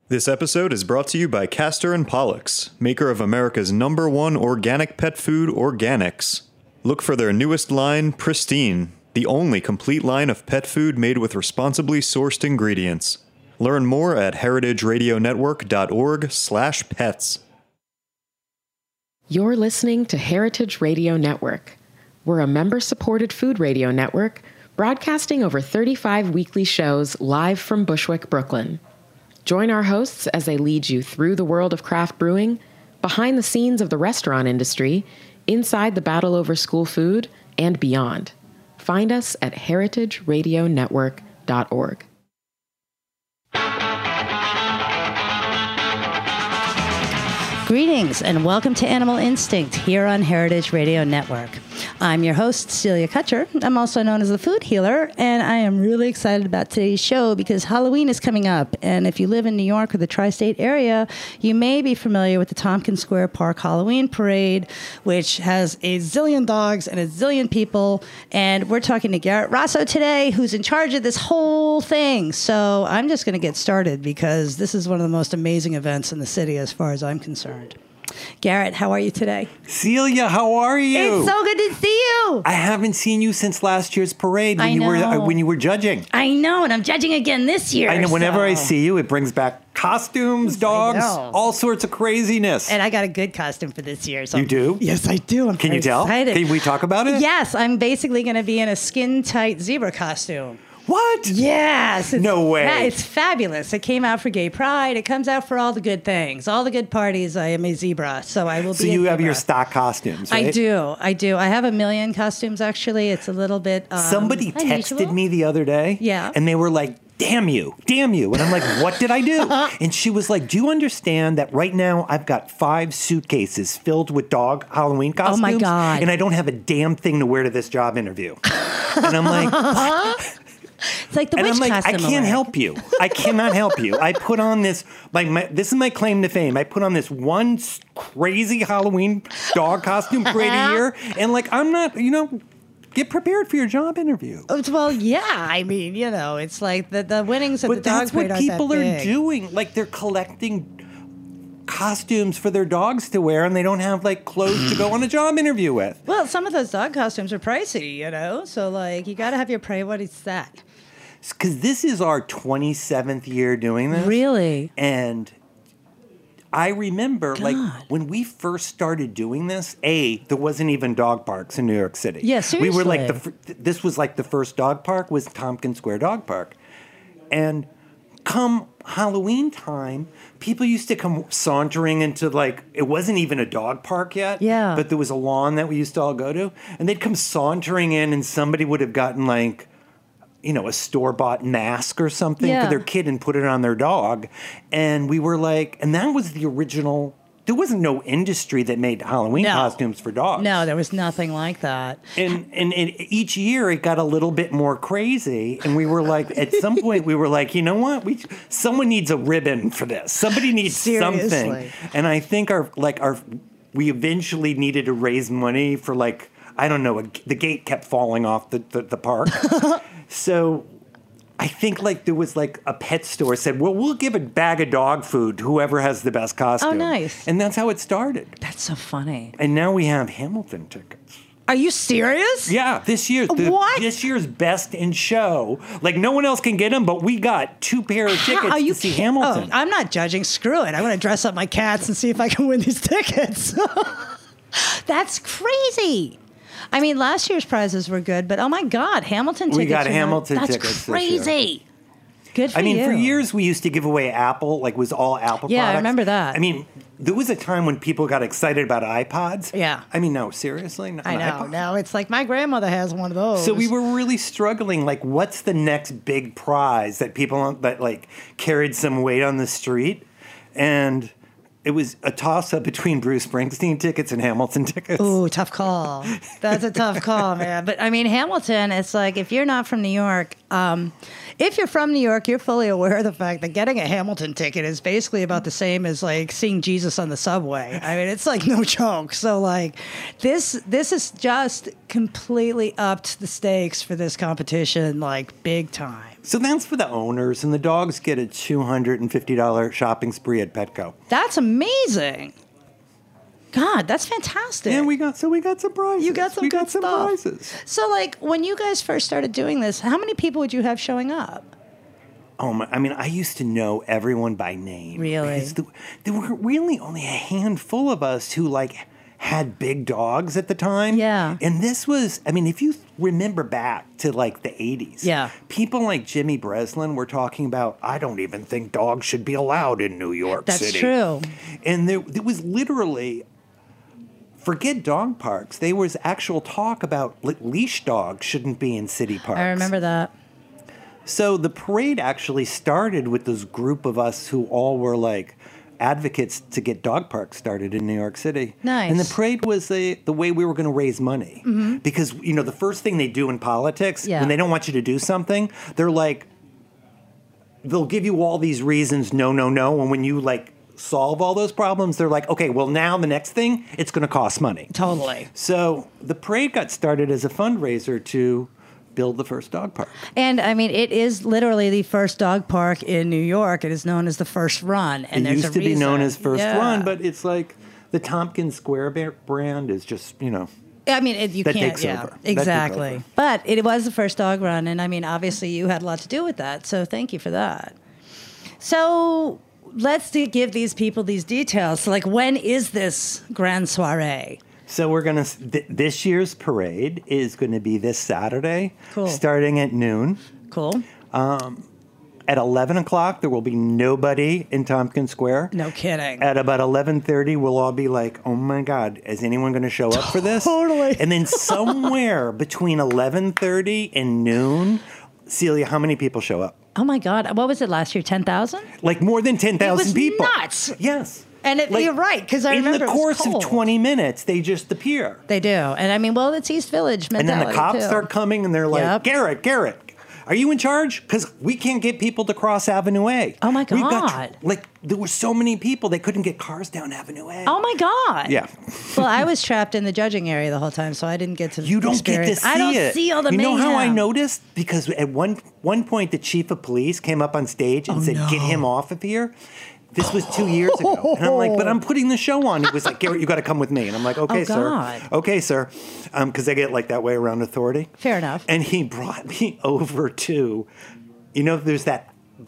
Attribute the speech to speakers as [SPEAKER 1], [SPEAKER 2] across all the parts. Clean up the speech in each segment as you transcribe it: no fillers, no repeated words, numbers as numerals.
[SPEAKER 1] This episode is brought to you by Castor and Pollux, maker of America's #1 organic pet food, Organics. Look for their newest line, Pristine, the only complete line of pet food made with responsibly sourced ingredients. Learn more at heritageradionetwork.org/pets.
[SPEAKER 2] You're listening to Heritage Radio Network. We're a member-supported food radio network broadcasting over 35 weekly shows live from Bushwick, Brooklyn. Join our hosts as they lead you through the world of craft brewing, behind the scenes of the restaurant industry, inside the battle over school food, and beyond. Find us at heritageradionetwork.org.
[SPEAKER 3] Greetings and welcome to Animal Instinct here on Heritage Radio Network. I'm your host, Celia Kutcher. I'm also known as the Food Healer, and I am really excited about today's show because Halloween is coming up. And if you live in New York or the tri-state area, you may be familiar with the Tompkins Square Park Halloween Parade, which has a zillion dogs and a zillion people. And we're talking to Garrett Rosso today, who's in charge of this whole thing. So I'm just going to get started because this is one of the most amazing events in the city as far as I'm concerned. Garrett, how are you today?
[SPEAKER 4] Celia, how are you?
[SPEAKER 3] It's so good to see you.
[SPEAKER 4] I haven't seen you since last year's parade when you were judging.
[SPEAKER 3] I know, and I'm judging again this year.
[SPEAKER 4] I know. Whenever I see you, it brings back costumes, dogs, all sorts of craziness.
[SPEAKER 3] And I got a good costume for this year. So
[SPEAKER 4] you do?
[SPEAKER 3] Yes, I do.
[SPEAKER 4] Can you tell?
[SPEAKER 3] Excited.
[SPEAKER 4] Can we talk about it?
[SPEAKER 3] Yes, I'm basically going to be in a skin-tight zebra costume.
[SPEAKER 4] What?
[SPEAKER 3] Yes.
[SPEAKER 4] No way.
[SPEAKER 3] Yeah, it's fabulous. It came out for Gay Pride. It comes out for all the good things. All the good parties, I am a zebra. So I will be
[SPEAKER 4] So you have your stock costumes, right?
[SPEAKER 3] I do. I have a million costumes, actually. It's a little bit
[SPEAKER 4] Somebody
[SPEAKER 3] unusual.
[SPEAKER 4] texted me the other day.
[SPEAKER 3] Yeah.
[SPEAKER 4] And they were like, damn you. And I'm like, what did I do? And she was like, do you understand that right now I've got 5 suitcases filled with dog Halloween costumes?
[SPEAKER 3] Oh, my God.
[SPEAKER 4] And I don't have a damn thing to wear to this job interview. And I'm like, what?
[SPEAKER 3] It's like the
[SPEAKER 4] and
[SPEAKER 3] witch
[SPEAKER 4] I'm like,
[SPEAKER 3] costume.
[SPEAKER 4] I can't help you. I cannot help you. I put on this, this is my claim to fame. I put on this one crazy Halloween dog costume parade a year. And I'm not, get prepared for your job interview.
[SPEAKER 3] Well, yeah. I mean, it's like the winnings of the dog
[SPEAKER 4] But that's
[SPEAKER 3] parade
[SPEAKER 4] what
[SPEAKER 3] aren't
[SPEAKER 4] people
[SPEAKER 3] that
[SPEAKER 4] are
[SPEAKER 3] big.
[SPEAKER 4] doing. Like, they're collecting costumes for their dogs to wear, and they don't have, clothes to go on a job interview with.
[SPEAKER 3] Well, some of those dog costumes are pricey, So, you got to have your priorities set.
[SPEAKER 4] Because this is our 27th year doing this.
[SPEAKER 3] Really?
[SPEAKER 4] And I remember, when we first started doing this, there wasn't even dog parks in New York City.
[SPEAKER 3] Yeah, seriously.
[SPEAKER 4] We were this was the first dog park was Tompkins Square Dog Park. And come Halloween time, people used to come sauntering into, it wasn't even a dog park yet.
[SPEAKER 3] Yeah.
[SPEAKER 4] But there was a lawn that we used to all go to. And they'd come sauntering in, and somebody would have gotten, a store-bought mask or something for their kid and put it on their dog. And we were and that was the original. There wasn't no industry that made Halloween costumes for dogs.
[SPEAKER 3] No, there was nothing like that.
[SPEAKER 4] And each year it got a little bit more crazy. And we were at some point we were you know what? Someone needs a ribbon for this. Somebody needs something. And I think we eventually needed to raise money for I don't know, the gate kept falling off the park. So I think there was a pet store said, well, we'll give a bag of dog food to whoever has the best costume.
[SPEAKER 3] Oh, nice.
[SPEAKER 4] And that's how it started.
[SPEAKER 3] That's so funny.
[SPEAKER 4] And now we have Hamilton tickets.
[SPEAKER 3] Are you serious?
[SPEAKER 4] Yeah, this year's this year's best in show. No one else can get them, but we got 2 pair of tickets to see Hamilton.
[SPEAKER 3] I'm not judging. Screw it. I'm going to dress up my cats and see if I can win these tickets. That's crazy. I mean, last year's prizes were good, but oh my God, Hamilton tickets.
[SPEAKER 4] We got Hamilton tickets
[SPEAKER 3] That's crazy.
[SPEAKER 4] This year.
[SPEAKER 3] Good for you.
[SPEAKER 4] For years we used to give away Apple, was all Apple products.
[SPEAKER 3] Yeah, I remember that.
[SPEAKER 4] I mean, there was a time when people got excited about iPods.
[SPEAKER 3] Yeah.
[SPEAKER 4] I mean, no, seriously?
[SPEAKER 3] I know.
[SPEAKER 4] iPod?
[SPEAKER 3] No, it's my grandmother has one of those.
[SPEAKER 4] So we were really struggling, what's the next big prize that people, carried some weight on the street? And it was a toss-up between Bruce Springsteen tickets and Hamilton tickets.
[SPEAKER 3] Ooh, tough call. That's a tough call, man. But, I mean, Hamilton, it's if you're not from New York, If you're from New York, you're fully aware of the fact that getting a Hamilton ticket is basically about the same as like seeing Jesus on the subway. I mean, it's like no joke. So like this is just completely upped the stakes for this competition, like big time.
[SPEAKER 4] So that's for the owners, and the dogs get a $250 shopping spree at Petco.
[SPEAKER 3] That's amazing. God, that's fantastic.
[SPEAKER 4] And we got some prizes.
[SPEAKER 3] You got some good stuff.
[SPEAKER 4] Prizes.
[SPEAKER 3] So, like, when you guys first started doing this, how many people would you have showing up?
[SPEAKER 4] Oh my! I mean, I used to know everyone by name.
[SPEAKER 3] Really?
[SPEAKER 4] Because there were really only a handful of us who like had big dogs at the time.
[SPEAKER 3] Yeah.
[SPEAKER 4] And this was, I mean, if you remember back to like the 80s.
[SPEAKER 3] Yeah.
[SPEAKER 4] People like Jimmy Breslin were talking about, I don't even think dogs should be allowed in New York City.
[SPEAKER 3] That's true.
[SPEAKER 4] And there was literally, forget dog parks, there was actual talk about leash dogs shouldn't be in city parks.
[SPEAKER 3] I remember that.
[SPEAKER 4] So the parade actually started with this group of us who all were like advocates to get dog parks started in New York City.
[SPEAKER 3] Nice.
[SPEAKER 4] And the parade was the way we were going to raise money. Mm-hmm. Because, you know, the first thing they do in politics, when they don't want you to do something, they're like, they'll give you all these reasons, no. And when you like solve all those problems, they're like, okay, well now the next thing, it's going to cost money.
[SPEAKER 3] Totally.
[SPEAKER 4] So the parade got started as a fundraiser to build the first dog park.
[SPEAKER 3] And I mean, it is literally the first dog park in New York. It is known as the First Run. And
[SPEAKER 4] it
[SPEAKER 3] there's
[SPEAKER 4] used to
[SPEAKER 3] a
[SPEAKER 4] be
[SPEAKER 3] reason.
[SPEAKER 4] known as First Run, but it's like the Tompkins Square brand is just, you know.
[SPEAKER 3] I mean, you
[SPEAKER 4] that
[SPEAKER 3] can't.
[SPEAKER 4] Takes
[SPEAKER 3] Yeah,
[SPEAKER 4] over.
[SPEAKER 3] exactly. But it was the first dog run, and I mean, obviously, you had a lot to do with that. So thank you for that. So let's give these people these details. So, like, when is this grand soiree?
[SPEAKER 4] So we're going to, this year's parade is going to be this Saturday, starting at noon.
[SPEAKER 3] Cool.
[SPEAKER 4] At 11 o'clock, there will be nobody in Tompkins Square.
[SPEAKER 3] No kidding.
[SPEAKER 4] At about 11:30, we'll all be like, oh my God, is anyone going to show up for this?
[SPEAKER 3] Totally.
[SPEAKER 4] And then somewhere between 11:30 and noon, Celia, how many people show up?
[SPEAKER 3] Oh my God. What was it last year? 10,000?
[SPEAKER 4] Like more than 10,000 people.
[SPEAKER 3] Nuts.
[SPEAKER 4] Yes.
[SPEAKER 3] And you're right, because I remember
[SPEAKER 4] in the course of 20 minutes, they just appear.
[SPEAKER 3] They do. And I mean, well, it's East Village mentality,
[SPEAKER 4] and then the cops
[SPEAKER 3] too.
[SPEAKER 4] start coming, and they're like, Garrett, are you in charge? Because we can't get people to cross Avenue A.
[SPEAKER 3] Oh, my God.
[SPEAKER 4] There were so many people, they couldn't get cars down Avenue A.
[SPEAKER 3] Oh, my God.
[SPEAKER 4] Yeah.
[SPEAKER 3] Well, I was trapped in the judging area the whole time, so I didn't get to
[SPEAKER 4] You don't
[SPEAKER 3] experience.
[SPEAKER 4] get to see it.
[SPEAKER 3] I don't see all the mayhem.
[SPEAKER 4] You know how I noticed? Because at one point, the chief of police came up on stage and said, get him off of here. This was 2 years ago. And I'm like, but I'm putting the show on. He was like, Garrett, you got to come with me. And I'm like, okay, sir. Okay, sir. Because they get like that way around authority.
[SPEAKER 3] Fair enough.
[SPEAKER 4] And he brought me over to, you know, there's that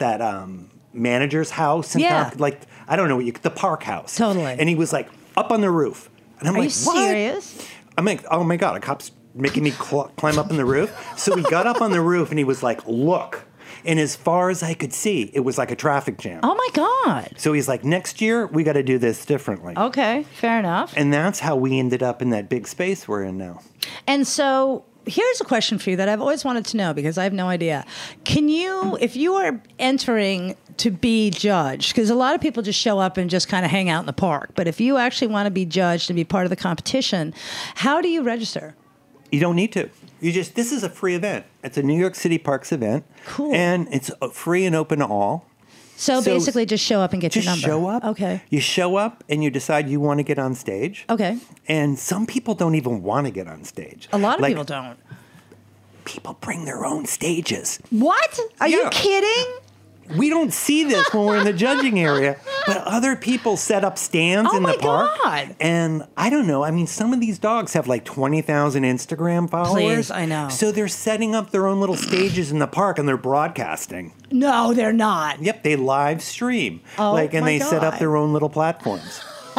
[SPEAKER 4] manager's house. In like, I don't know, the park house.
[SPEAKER 3] Totally.
[SPEAKER 4] And he was like, up on the roof. And I'm
[SPEAKER 3] Are
[SPEAKER 4] like,
[SPEAKER 3] you
[SPEAKER 4] what?
[SPEAKER 3] serious?
[SPEAKER 4] I'm like, oh my God, a cop's making me climb up on the roof. So we got up on the roof and he was like, look. And as far as I could see, it was like a traffic jam.
[SPEAKER 3] Oh, my God.
[SPEAKER 4] So he's like, next year, we got to do this differently.
[SPEAKER 3] Okay, fair enough.
[SPEAKER 4] And that's how we ended up in that big space we're in now.
[SPEAKER 3] And so here's a question for you that I've always wanted to know because I have no idea. Can you, if you are entering to be judged, because a lot of people just show up and just kind of hang out in the park, but if you actually want to be judged and be part of the competition, how do you register?
[SPEAKER 4] You don't need to. This is a free event. It's a New York City Parks event.
[SPEAKER 3] Cool.
[SPEAKER 4] And it's free and open to all.
[SPEAKER 3] So basically just show up and get your number.
[SPEAKER 4] Just show up.
[SPEAKER 3] Okay.
[SPEAKER 4] You show up and you decide you want to get on stage.
[SPEAKER 3] Okay.
[SPEAKER 4] And some people don't even want to get on stage.
[SPEAKER 3] A lot of people don't.
[SPEAKER 4] People bring their own stages.
[SPEAKER 3] What? Are you kidding?
[SPEAKER 4] We don't see this when we're in the judging area, but other people set up stands in the park.
[SPEAKER 3] Oh, my God.
[SPEAKER 4] And I don't know. I mean, some of these dogs have like 20,000 Instagram followers.
[SPEAKER 3] Please, I know.
[SPEAKER 4] So they're setting up their own little stages in the park and they're broadcasting.
[SPEAKER 3] No, they're not.
[SPEAKER 4] Yep, they live stream.
[SPEAKER 3] Oh,
[SPEAKER 4] and
[SPEAKER 3] my
[SPEAKER 4] they set up
[SPEAKER 3] God.
[SPEAKER 4] their own little platforms.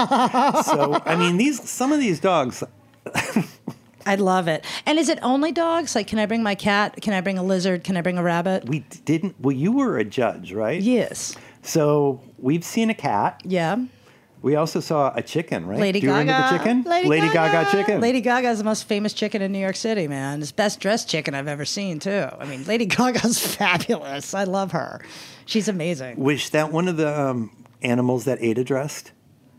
[SPEAKER 4] So, I mean, some of these dogs...
[SPEAKER 3] I love it. And is it only dogs? Like, can I bring my cat? Can I bring a lizard? Can I bring a rabbit?
[SPEAKER 4] We didn't... Well, you were a judge, right?
[SPEAKER 3] Yes.
[SPEAKER 4] So we've seen a cat.
[SPEAKER 3] Yeah.
[SPEAKER 4] We also saw a chicken, right?
[SPEAKER 3] Lady
[SPEAKER 4] Do you
[SPEAKER 3] Gaga.
[SPEAKER 4] remember the chicken? Lady Gaga chicken.
[SPEAKER 3] Lady Gaga is the most famous chicken in New York City, man. It's best dressed chicken I've ever seen, too. I mean, Lady Gaga's fabulous. I love her. She's amazing.
[SPEAKER 4] Was that one of the animals that Ada dressed?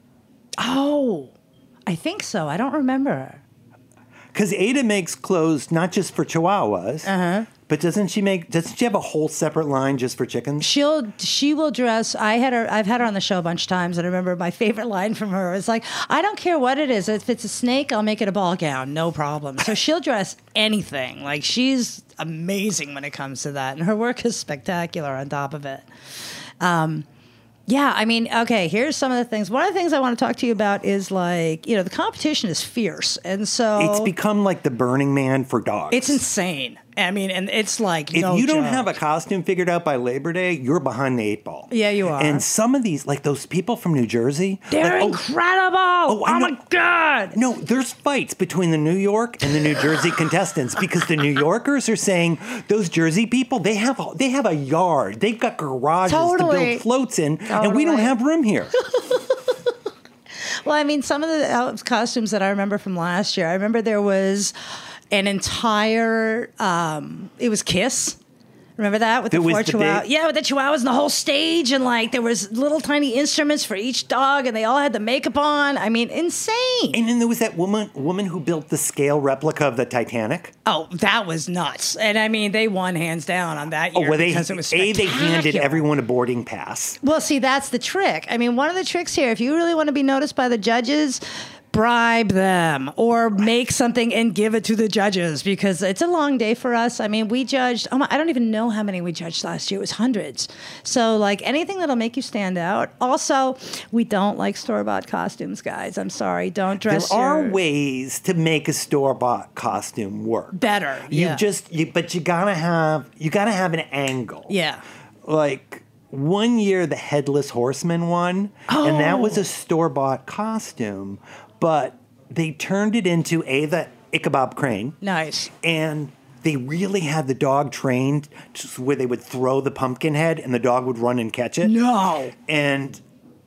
[SPEAKER 3] Oh, I think so. I don't remember.
[SPEAKER 4] Because Ada makes clothes not just for Chihuahuas, But doesn't she have a whole separate line just for chickens?
[SPEAKER 3] She will dress. I've had her on the show a bunch of times, and I remember my favorite line from her is like, I don't care what it is. If it's a snake, I'll make it a ball gown, no problem. So she'll dress anything. Like, she's amazing when it comes to that, and her work is spectacular on top of it. Yeah, I mean, okay, here's some of the things. One of the things I want to talk to you about is, like, the competition is fierce. And so
[SPEAKER 4] it's become like the Burning Man for dogs.
[SPEAKER 3] It's insane. I mean, and it's like,
[SPEAKER 4] if you don't have a costume figured out by Labor Day, you're behind the 8 ball.
[SPEAKER 3] Yeah, you are.
[SPEAKER 4] And some of these, like those people from New Jersey,
[SPEAKER 3] they're incredible. Oh my God.
[SPEAKER 4] No, there's fights between the New York and the New Jersey contestants because the New Yorkers are saying those Jersey people, they have a yard. They've got garages to build floats in, and we don't have room here.
[SPEAKER 3] Well, I mean, some of the costumes that I remember from last year, I remember there was an entire, it was Kiss. Remember that with the 4 chihuahuas? Yeah, with the chihuahuas and the whole stage, and like there was little tiny instruments for each dog, and they all had the makeup on. I mean, insane.
[SPEAKER 4] And then there was that woman who built the scale replica of the Titanic.
[SPEAKER 3] Oh, that was nuts. And I mean, they won hands down on that year because it was spectacular.
[SPEAKER 4] They handed everyone a boarding pass.
[SPEAKER 3] Well, see, that's the trick. I mean, one of the tricks here, if you really want to be noticed by the judges, bribe them or make something and give it to the judges, because it's a long day for us. I mean, we judged, I don't even know how many we judged last year. It was hundreds. So like anything that'll make you stand out. Also, we don't like store-bought costumes, guys. I'm sorry. Don't dress.
[SPEAKER 4] There are ways to make a store-bought costume work
[SPEAKER 3] better.
[SPEAKER 4] But you gotta have an angle.
[SPEAKER 3] Yeah.
[SPEAKER 4] Like, one year the Headless Horseman won, and that was a store-bought costume, but they turned it into the Ichabod Crane.
[SPEAKER 3] Nice.
[SPEAKER 4] And they really had the dog trained where they would throw the pumpkin head and the dog would run and catch it.
[SPEAKER 3] No.
[SPEAKER 4] And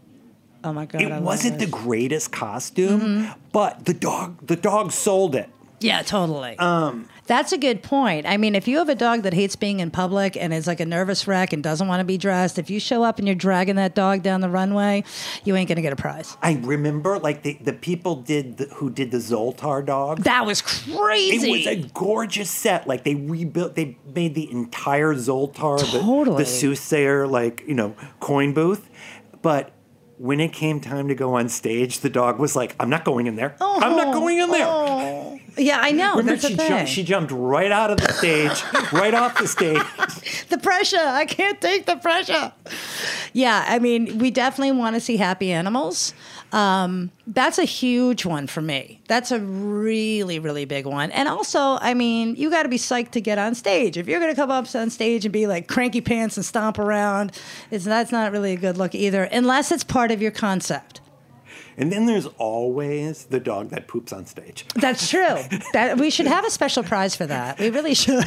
[SPEAKER 3] oh my God,
[SPEAKER 4] it wasn't the greatest costume, but the dog sold it.
[SPEAKER 3] Yeah, totally. That's a good point. I mean, if you have a dog that hates being in public and is like a nervous wreck and doesn't want to be dressed, if you show up and you're dragging that dog down the runway, you ain't going to get a prize.
[SPEAKER 4] I remember, like, the people who did the Zoltar dog.
[SPEAKER 3] That was crazy.
[SPEAKER 4] It was a gorgeous set. Like, they made the entire Zoltar, the soothsayer, coin booth. But when it came time to go on stage, the dog was like, I'm not going in there. Oh, I'm not going in there.
[SPEAKER 3] Oh. Yeah, I know.
[SPEAKER 4] Remember, she jumped right out of the stage, right off the stage.
[SPEAKER 3] The pressure. I can't take the pressure. Yeah, I mean, we definitely want to see happy animals. That's a huge one for me. That's a really, really big one. And also, I mean, you got to be psyched to get on stage. If you're going to come up on stage and be like cranky pants and stomp around, that's not really a good look either, unless it's part of your concept.
[SPEAKER 4] And then there's always the dog that poops on stage.
[SPEAKER 3] That's true. We should have a special prize for that. We really should.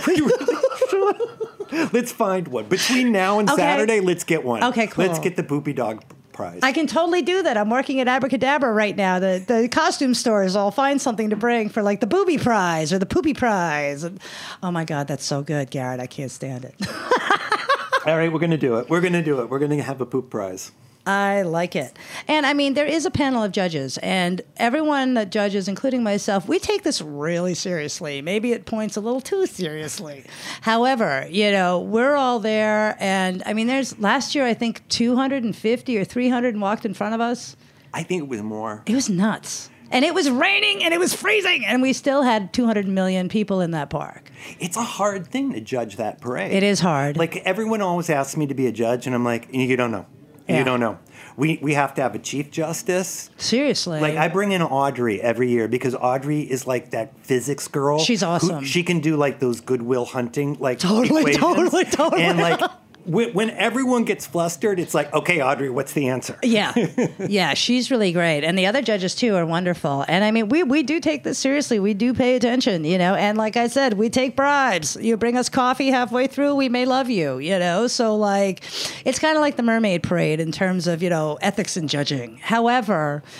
[SPEAKER 4] Let's find one. Between now and Saturday, let's get one.
[SPEAKER 3] Okay, cool.
[SPEAKER 4] Let's get the poopy dog prize.
[SPEAKER 3] I can totally do that. I'm working at Abracadabra right now. The costume stores all find something to bring for like the booby prize or the poopy prize. Oh my God, that's so good, Garrett. I can't stand it.
[SPEAKER 4] All right, we're going to do it. We're going to have a poop prize.
[SPEAKER 3] I like it. And I mean, there is a panel of judges, and everyone that judges, including myself, we take this really seriously. Maybe at points a little too seriously. However, we're all there. And I mean, last year, I think 250 or 300 walked in front of us.
[SPEAKER 4] I think it was more.
[SPEAKER 3] It was nuts. And it was raining and it was freezing, and we still had 200 million people in that park.
[SPEAKER 4] It's a hard thing to judge that parade.
[SPEAKER 3] It is hard.
[SPEAKER 4] Like, everyone always asks me to be a judge, and I'm like, you don't know. Yeah. You don't know. We have to have a chief justice.
[SPEAKER 3] Seriously.
[SPEAKER 4] Like, I bring in Audrey every year because Audrey is like that physics girl.
[SPEAKER 3] She's awesome.
[SPEAKER 4] She can do like those Goodwill Hunting
[SPEAKER 3] Totally.
[SPEAKER 4] And like when everyone gets flustered, it's like, okay, Audrey, what's the answer?
[SPEAKER 3] Yeah, she's really great. And the other judges, too, are wonderful. And I mean, we do take this seriously. We do pay attention, And like I said, we take bribes. You bring us coffee halfway through, we may love you, So, like, it's kind of like the Mermaid Parade in terms of, ethics in judging. However,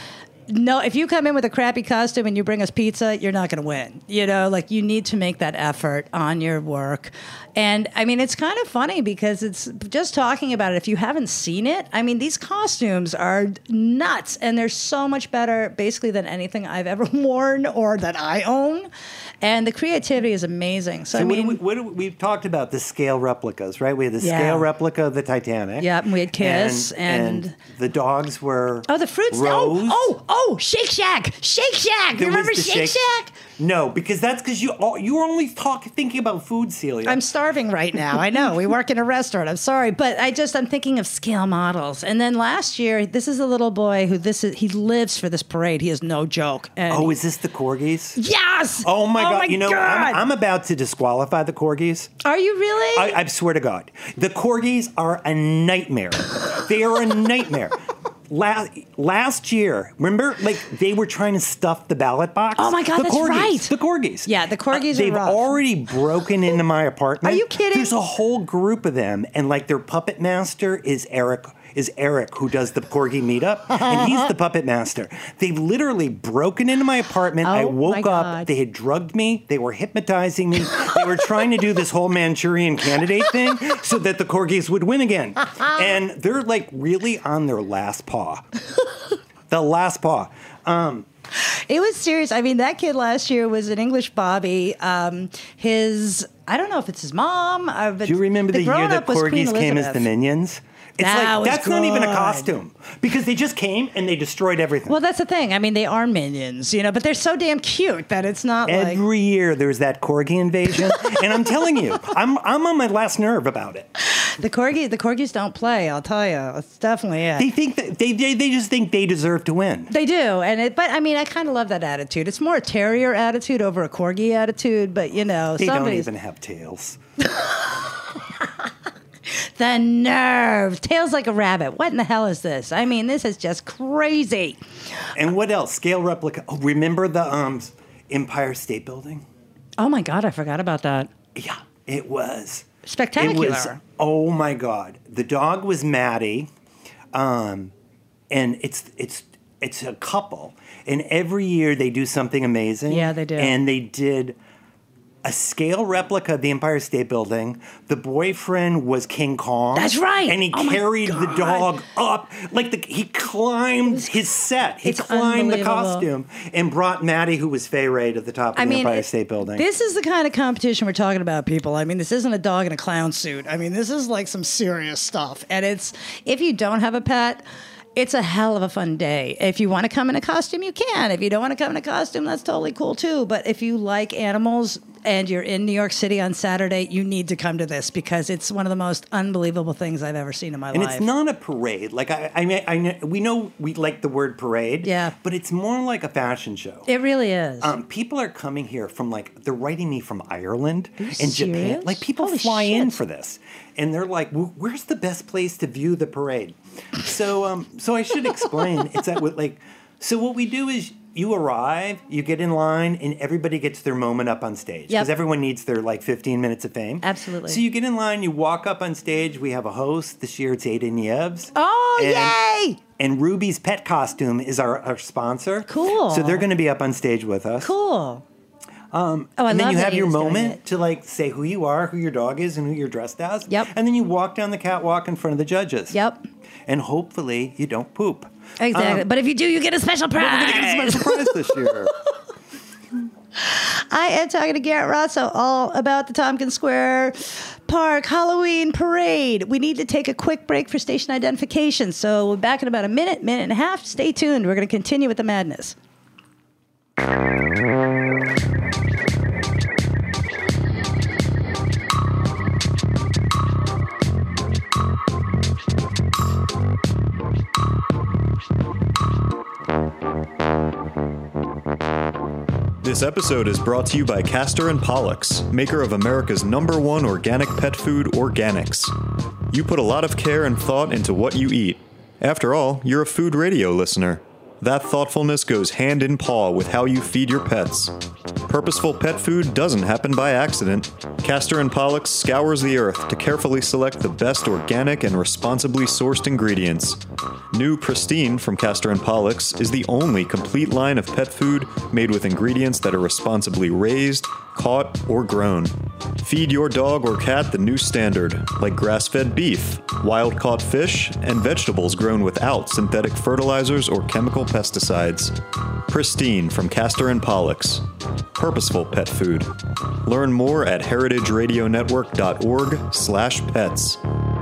[SPEAKER 3] no, if you come in with a crappy costume and you bring us pizza, you're not going to win. You know, like you need to make that effort on your work. And I mean, it's kind of funny because it's just talking about it. If you haven't seen it, I mean, these costumes are nuts and they're so much better basically than anything I've ever worn or that I own. And the creativity is amazing. So I mean,
[SPEAKER 4] we've talked about the scale replicas, right? We had the scale replica of the Titanic.
[SPEAKER 3] Yeah, we had Kiss
[SPEAKER 4] and the dogs were
[SPEAKER 3] the fruits.
[SPEAKER 4] Rose.
[SPEAKER 3] Oh, Shake Shack. Shake Shack. You remember Shake Shack?
[SPEAKER 4] No, because that's because you were only thinking about food, Celia.
[SPEAKER 3] I'm starving right now. I know. We work in a restaurant. I'm sorry, but I'm thinking of scale models. And then last year, this is a little boy he lives for this parade. He is no joke. And
[SPEAKER 4] is this the corgis?
[SPEAKER 3] Yes.
[SPEAKER 4] Oh my God! You know, I'm about to disqualify the corgis.
[SPEAKER 3] Are you really?
[SPEAKER 4] I swear to God, the corgis are a nightmare. They are a nightmare. Last year, remember, like they were trying to stuff the ballot box.
[SPEAKER 3] Oh my God, that's right.
[SPEAKER 4] The corgis.
[SPEAKER 3] Yeah, the corgis are
[SPEAKER 4] They've
[SPEAKER 3] rough.
[SPEAKER 4] already broken into my apartment.
[SPEAKER 3] Are you kidding?
[SPEAKER 4] There's a whole group of them, and like their puppet master is Eric, who does the corgi meetup, and he's the puppet master. They've literally broken into my apartment. I woke up. They had drugged me. They were hypnotizing me. They were trying to do this whole Manchurian Candidate thing so that the corgis would win again. And they're like really on their last paw. The last paw.
[SPEAKER 3] It was serious. I mean, that kid last year was an English Bobby. I don't know if it's his mom. But
[SPEAKER 4] do you remember the year that corgis came as the Minions? It's that's not even a costume because they just came and they destroyed everything.
[SPEAKER 3] Well, that's the thing. I mean, they are minions, but they're so damn cute that it's not
[SPEAKER 4] every year there's that corgi invasion, and I'm telling you, I'm on my last nerve about it.
[SPEAKER 3] The corgis don't play. I'll tell you, it's definitely it.
[SPEAKER 4] They think that they just think they deserve to win.
[SPEAKER 3] They do, but I mean, I kind of love that attitude. It's more a terrier attitude over a corgi attitude, but
[SPEAKER 4] they don't even have tails.
[SPEAKER 3] The nerve. Tails like a rabbit. What in the hell is this? I mean, this is just crazy.
[SPEAKER 4] And what else? Scale replica. Oh, remember the Empire State Building?
[SPEAKER 3] Oh, my God. I forgot about that.
[SPEAKER 4] Yeah, it was.
[SPEAKER 3] Spectacular.
[SPEAKER 4] It was, oh, my God. The dog was Maddie. And it's a couple. And every year they do something amazing.
[SPEAKER 3] Yeah, they do.
[SPEAKER 4] And they did a scale replica of the Empire State Building. The boyfriend was King Kong.
[SPEAKER 3] That's right.
[SPEAKER 4] And he carried the dog up. He climbed his set. He climbed the costume and brought Maddie, who was Fay Ray, to the top of the Empire State Building.
[SPEAKER 3] This is the kind of competition we're talking about, people. I mean, this isn't a dog in a clown suit. I mean, this is like some serious stuff. And if you don't have a pet, it's a hell of a fun day. If you want to come in a costume, you can. If you don't want to come in a costume, that's totally cool too. But if you like animals and you're in New York City on Saturday, you need to come to this because it's one of the most unbelievable things I've ever seen in my life.
[SPEAKER 4] And it's not a parade. Like we know we like the word parade.
[SPEAKER 3] Yeah.
[SPEAKER 4] But it's more like a fashion show.
[SPEAKER 3] It really is.
[SPEAKER 4] People are coming here from they're writing me from Ireland and Japan. Like people
[SPEAKER 3] Holy
[SPEAKER 4] fly
[SPEAKER 3] shit.
[SPEAKER 4] in for this, and they're like, "Where's the best place to view the parade?" So I should explain. It's that so what we do is you arrive, you get in line, and everybody gets their moment up on stage. Because everyone needs their 15 minutes of fame.
[SPEAKER 3] Absolutely.
[SPEAKER 4] So you get in line, you walk up on stage. We have a host. This year it's Aiden Yevs.
[SPEAKER 3] Oh, yay!
[SPEAKER 4] And Ruby's pet costume is our sponsor.
[SPEAKER 3] Cool.
[SPEAKER 4] So they're going to be up on stage with us.
[SPEAKER 3] Cool.
[SPEAKER 4] And then you have your moment to say who you are, who your dog is, and who you're dressed as.
[SPEAKER 3] Yep.
[SPEAKER 4] And then you walk down the catwalk in front of the judges.
[SPEAKER 3] Yep.
[SPEAKER 4] And hopefully you don't poop.
[SPEAKER 3] Exactly. But if you do, you get a special prize.
[SPEAKER 4] We're going to get a special prize this year.
[SPEAKER 3] I am talking to Garrett Rosso all about the Tompkins Square Park Halloween Parade. We need to take a quick break for station identification. So we're back in about a minute and a half. Stay tuned. We're going to continue with the madness.
[SPEAKER 1] This episode is brought to you by Castor and Pollux, maker of America's #1 organic pet food, Organics. You put a lot of care and thought into what you eat. After all, you're a food radio listener. That thoughtfulness goes hand in paw with how you feed your pets. Purposeful pet food doesn't happen by accident. Castor and Pollux scours the earth to carefully select the best organic and responsibly sourced ingredients. New Pristine from Castor and Pollux is the only complete line of pet food made with ingredients that are responsibly raised, caught, or grown. Feed your dog or cat the new standard, like grass-fed beef, wild-caught fish, and vegetables grown without synthetic fertilizers or chemical pesticides. Pristine from Castor and Pollux. Purposeful pet food. Learn more at heritageradionetwork.org/pets.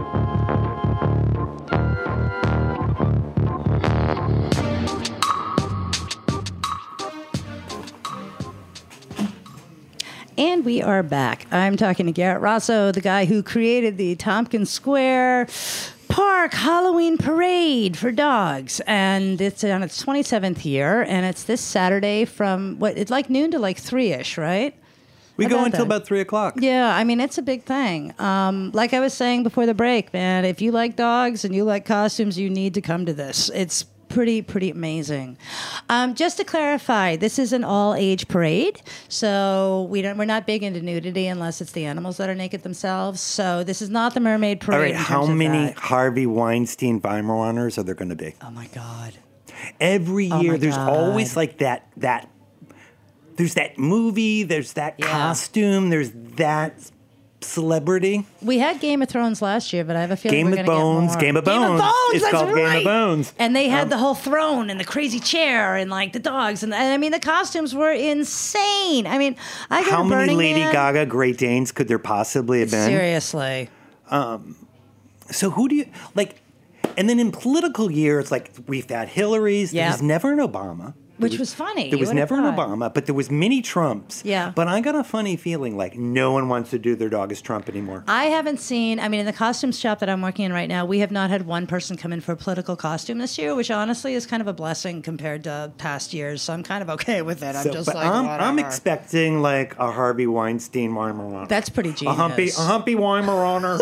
[SPEAKER 3] And we are back. I'm talking to Garrett Rosso, the guy who created the Tompkins Square Park Halloween Parade for dogs. And it's on its 27th year, and it's this Saturday from, it's like noon to like 3-ish, right?
[SPEAKER 4] We go until about 3 o'clock.
[SPEAKER 3] Yeah, I mean, it's a big thing. Like I was saying before the break, man, if you like dogs and you like costumes, you need to come to this. It's pretty amazing. Just to clarify, this is an all-age parade, so we're not big into nudity unless it's the animals that are naked themselves. So this is not the Mermaid Parade.
[SPEAKER 4] All right, how many Harvey Weinstein Weimaraners are there going to be?
[SPEAKER 3] Oh my God!
[SPEAKER 4] Every year, there's always like that. There's that movie. There's that costume. There's that celebrity.
[SPEAKER 3] We had Game of Thrones last year, but I have a feeling we're going to get more.
[SPEAKER 4] Game of Bones. It's called Game of Bones.
[SPEAKER 3] And they had the whole throne and the crazy chair and like the dogs. And I mean, the costumes were insane. I mean,
[SPEAKER 4] how many Lady Gaga Great Danes could there possibly have been?
[SPEAKER 3] Seriously.
[SPEAKER 4] So who do you like? And then in political years, like we've had Hillary's. There was never an Obama.
[SPEAKER 3] Which was funny.
[SPEAKER 4] There was never an Obama, but there was many Trumps.
[SPEAKER 3] Yeah.
[SPEAKER 4] But I got a funny feeling like no one wants to do their dog as Trump anymore.
[SPEAKER 3] I haven't seen, I mean, in the costume shop that I'm working in right now, we have not had one person come in for a political costume this year, which honestly is kind of a blessing compared to past years. So I'm kind of okay with it.
[SPEAKER 4] I'm expecting like a Harvey Weinstein Weimaraner.
[SPEAKER 3] That's pretty genius.
[SPEAKER 4] A humpy Weimaraner.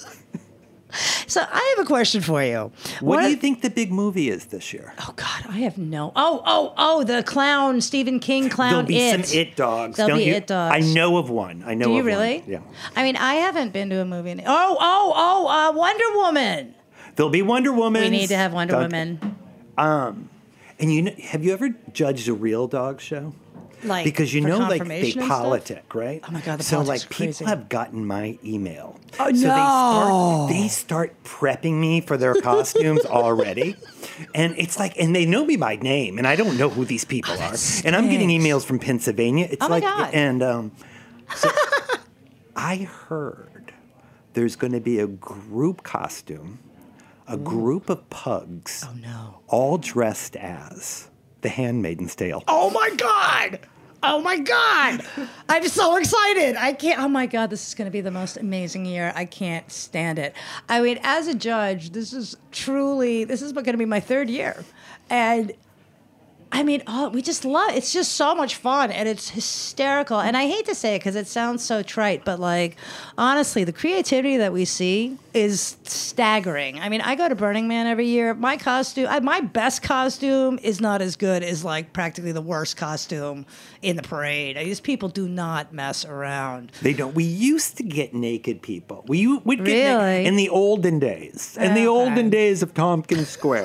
[SPEAKER 3] So I have a question for you.
[SPEAKER 4] What do you think the big movie is this year?
[SPEAKER 3] Oh, God, I have no... Oh, the clown, Stephen King clown,
[SPEAKER 4] There'll be some It dogs.
[SPEAKER 3] There'll be It dogs.
[SPEAKER 4] I know of one.
[SPEAKER 3] Do you really?
[SPEAKER 4] One. Yeah.
[SPEAKER 3] I mean, I haven't been to a movie. Wonder Woman.
[SPEAKER 4] There'll be Wonder Woman.
[SPEAKER 3] We need to have Wonder Woman.
[SPEAKER 4] And have you ever judged a real dog show?
[SPEAKER 3] Like,
[SPEAKER 4] because like they politic, right?
[SPEAKER 3] Oh my God,
[SPEAKER 4] so like
[SPEAKER 3] crazy.
[SPEAKER 4] People have gotten my email.
[SPEAKER 3] Oh no!
[SPEAKER 4] So they start prepping me for their costumes already, and it's like, and they know me by name, and I don't know who these people are, and I'm getting emails from Pennsylvania. It's
[SPEAKER 3] my God.
[SPEAKER 4] And so I heard there's going to be a group costume, a group of pugs.
[SPEAKER 3] Oh no!
[SPEAKER 4] All dressed as The Handmaid's Tale.
[SPEAKER 3] Oh my God! Oh my God! I'm so excited. I can't. Oh my God, this is going to be the most amazing year. I can't stand it. I mean, as a judge, this is going to be my third year. And I mean, we just love it. It's just so much fun and it's hysterical. And I hate to say it because it sounds so trite, but like, honestly, the creativity that we see is staggering. I mean, I go to Burning Man every year. My best costume is not as good as like practically the worst costume in the parade. These people do not mess around.
[SPEAKER 4] They don't. We used to get naked people. We'd get
[SPEAKER 3] really?
[SPEAKER 4] In the olden days. In the olden days of Tompkins Square.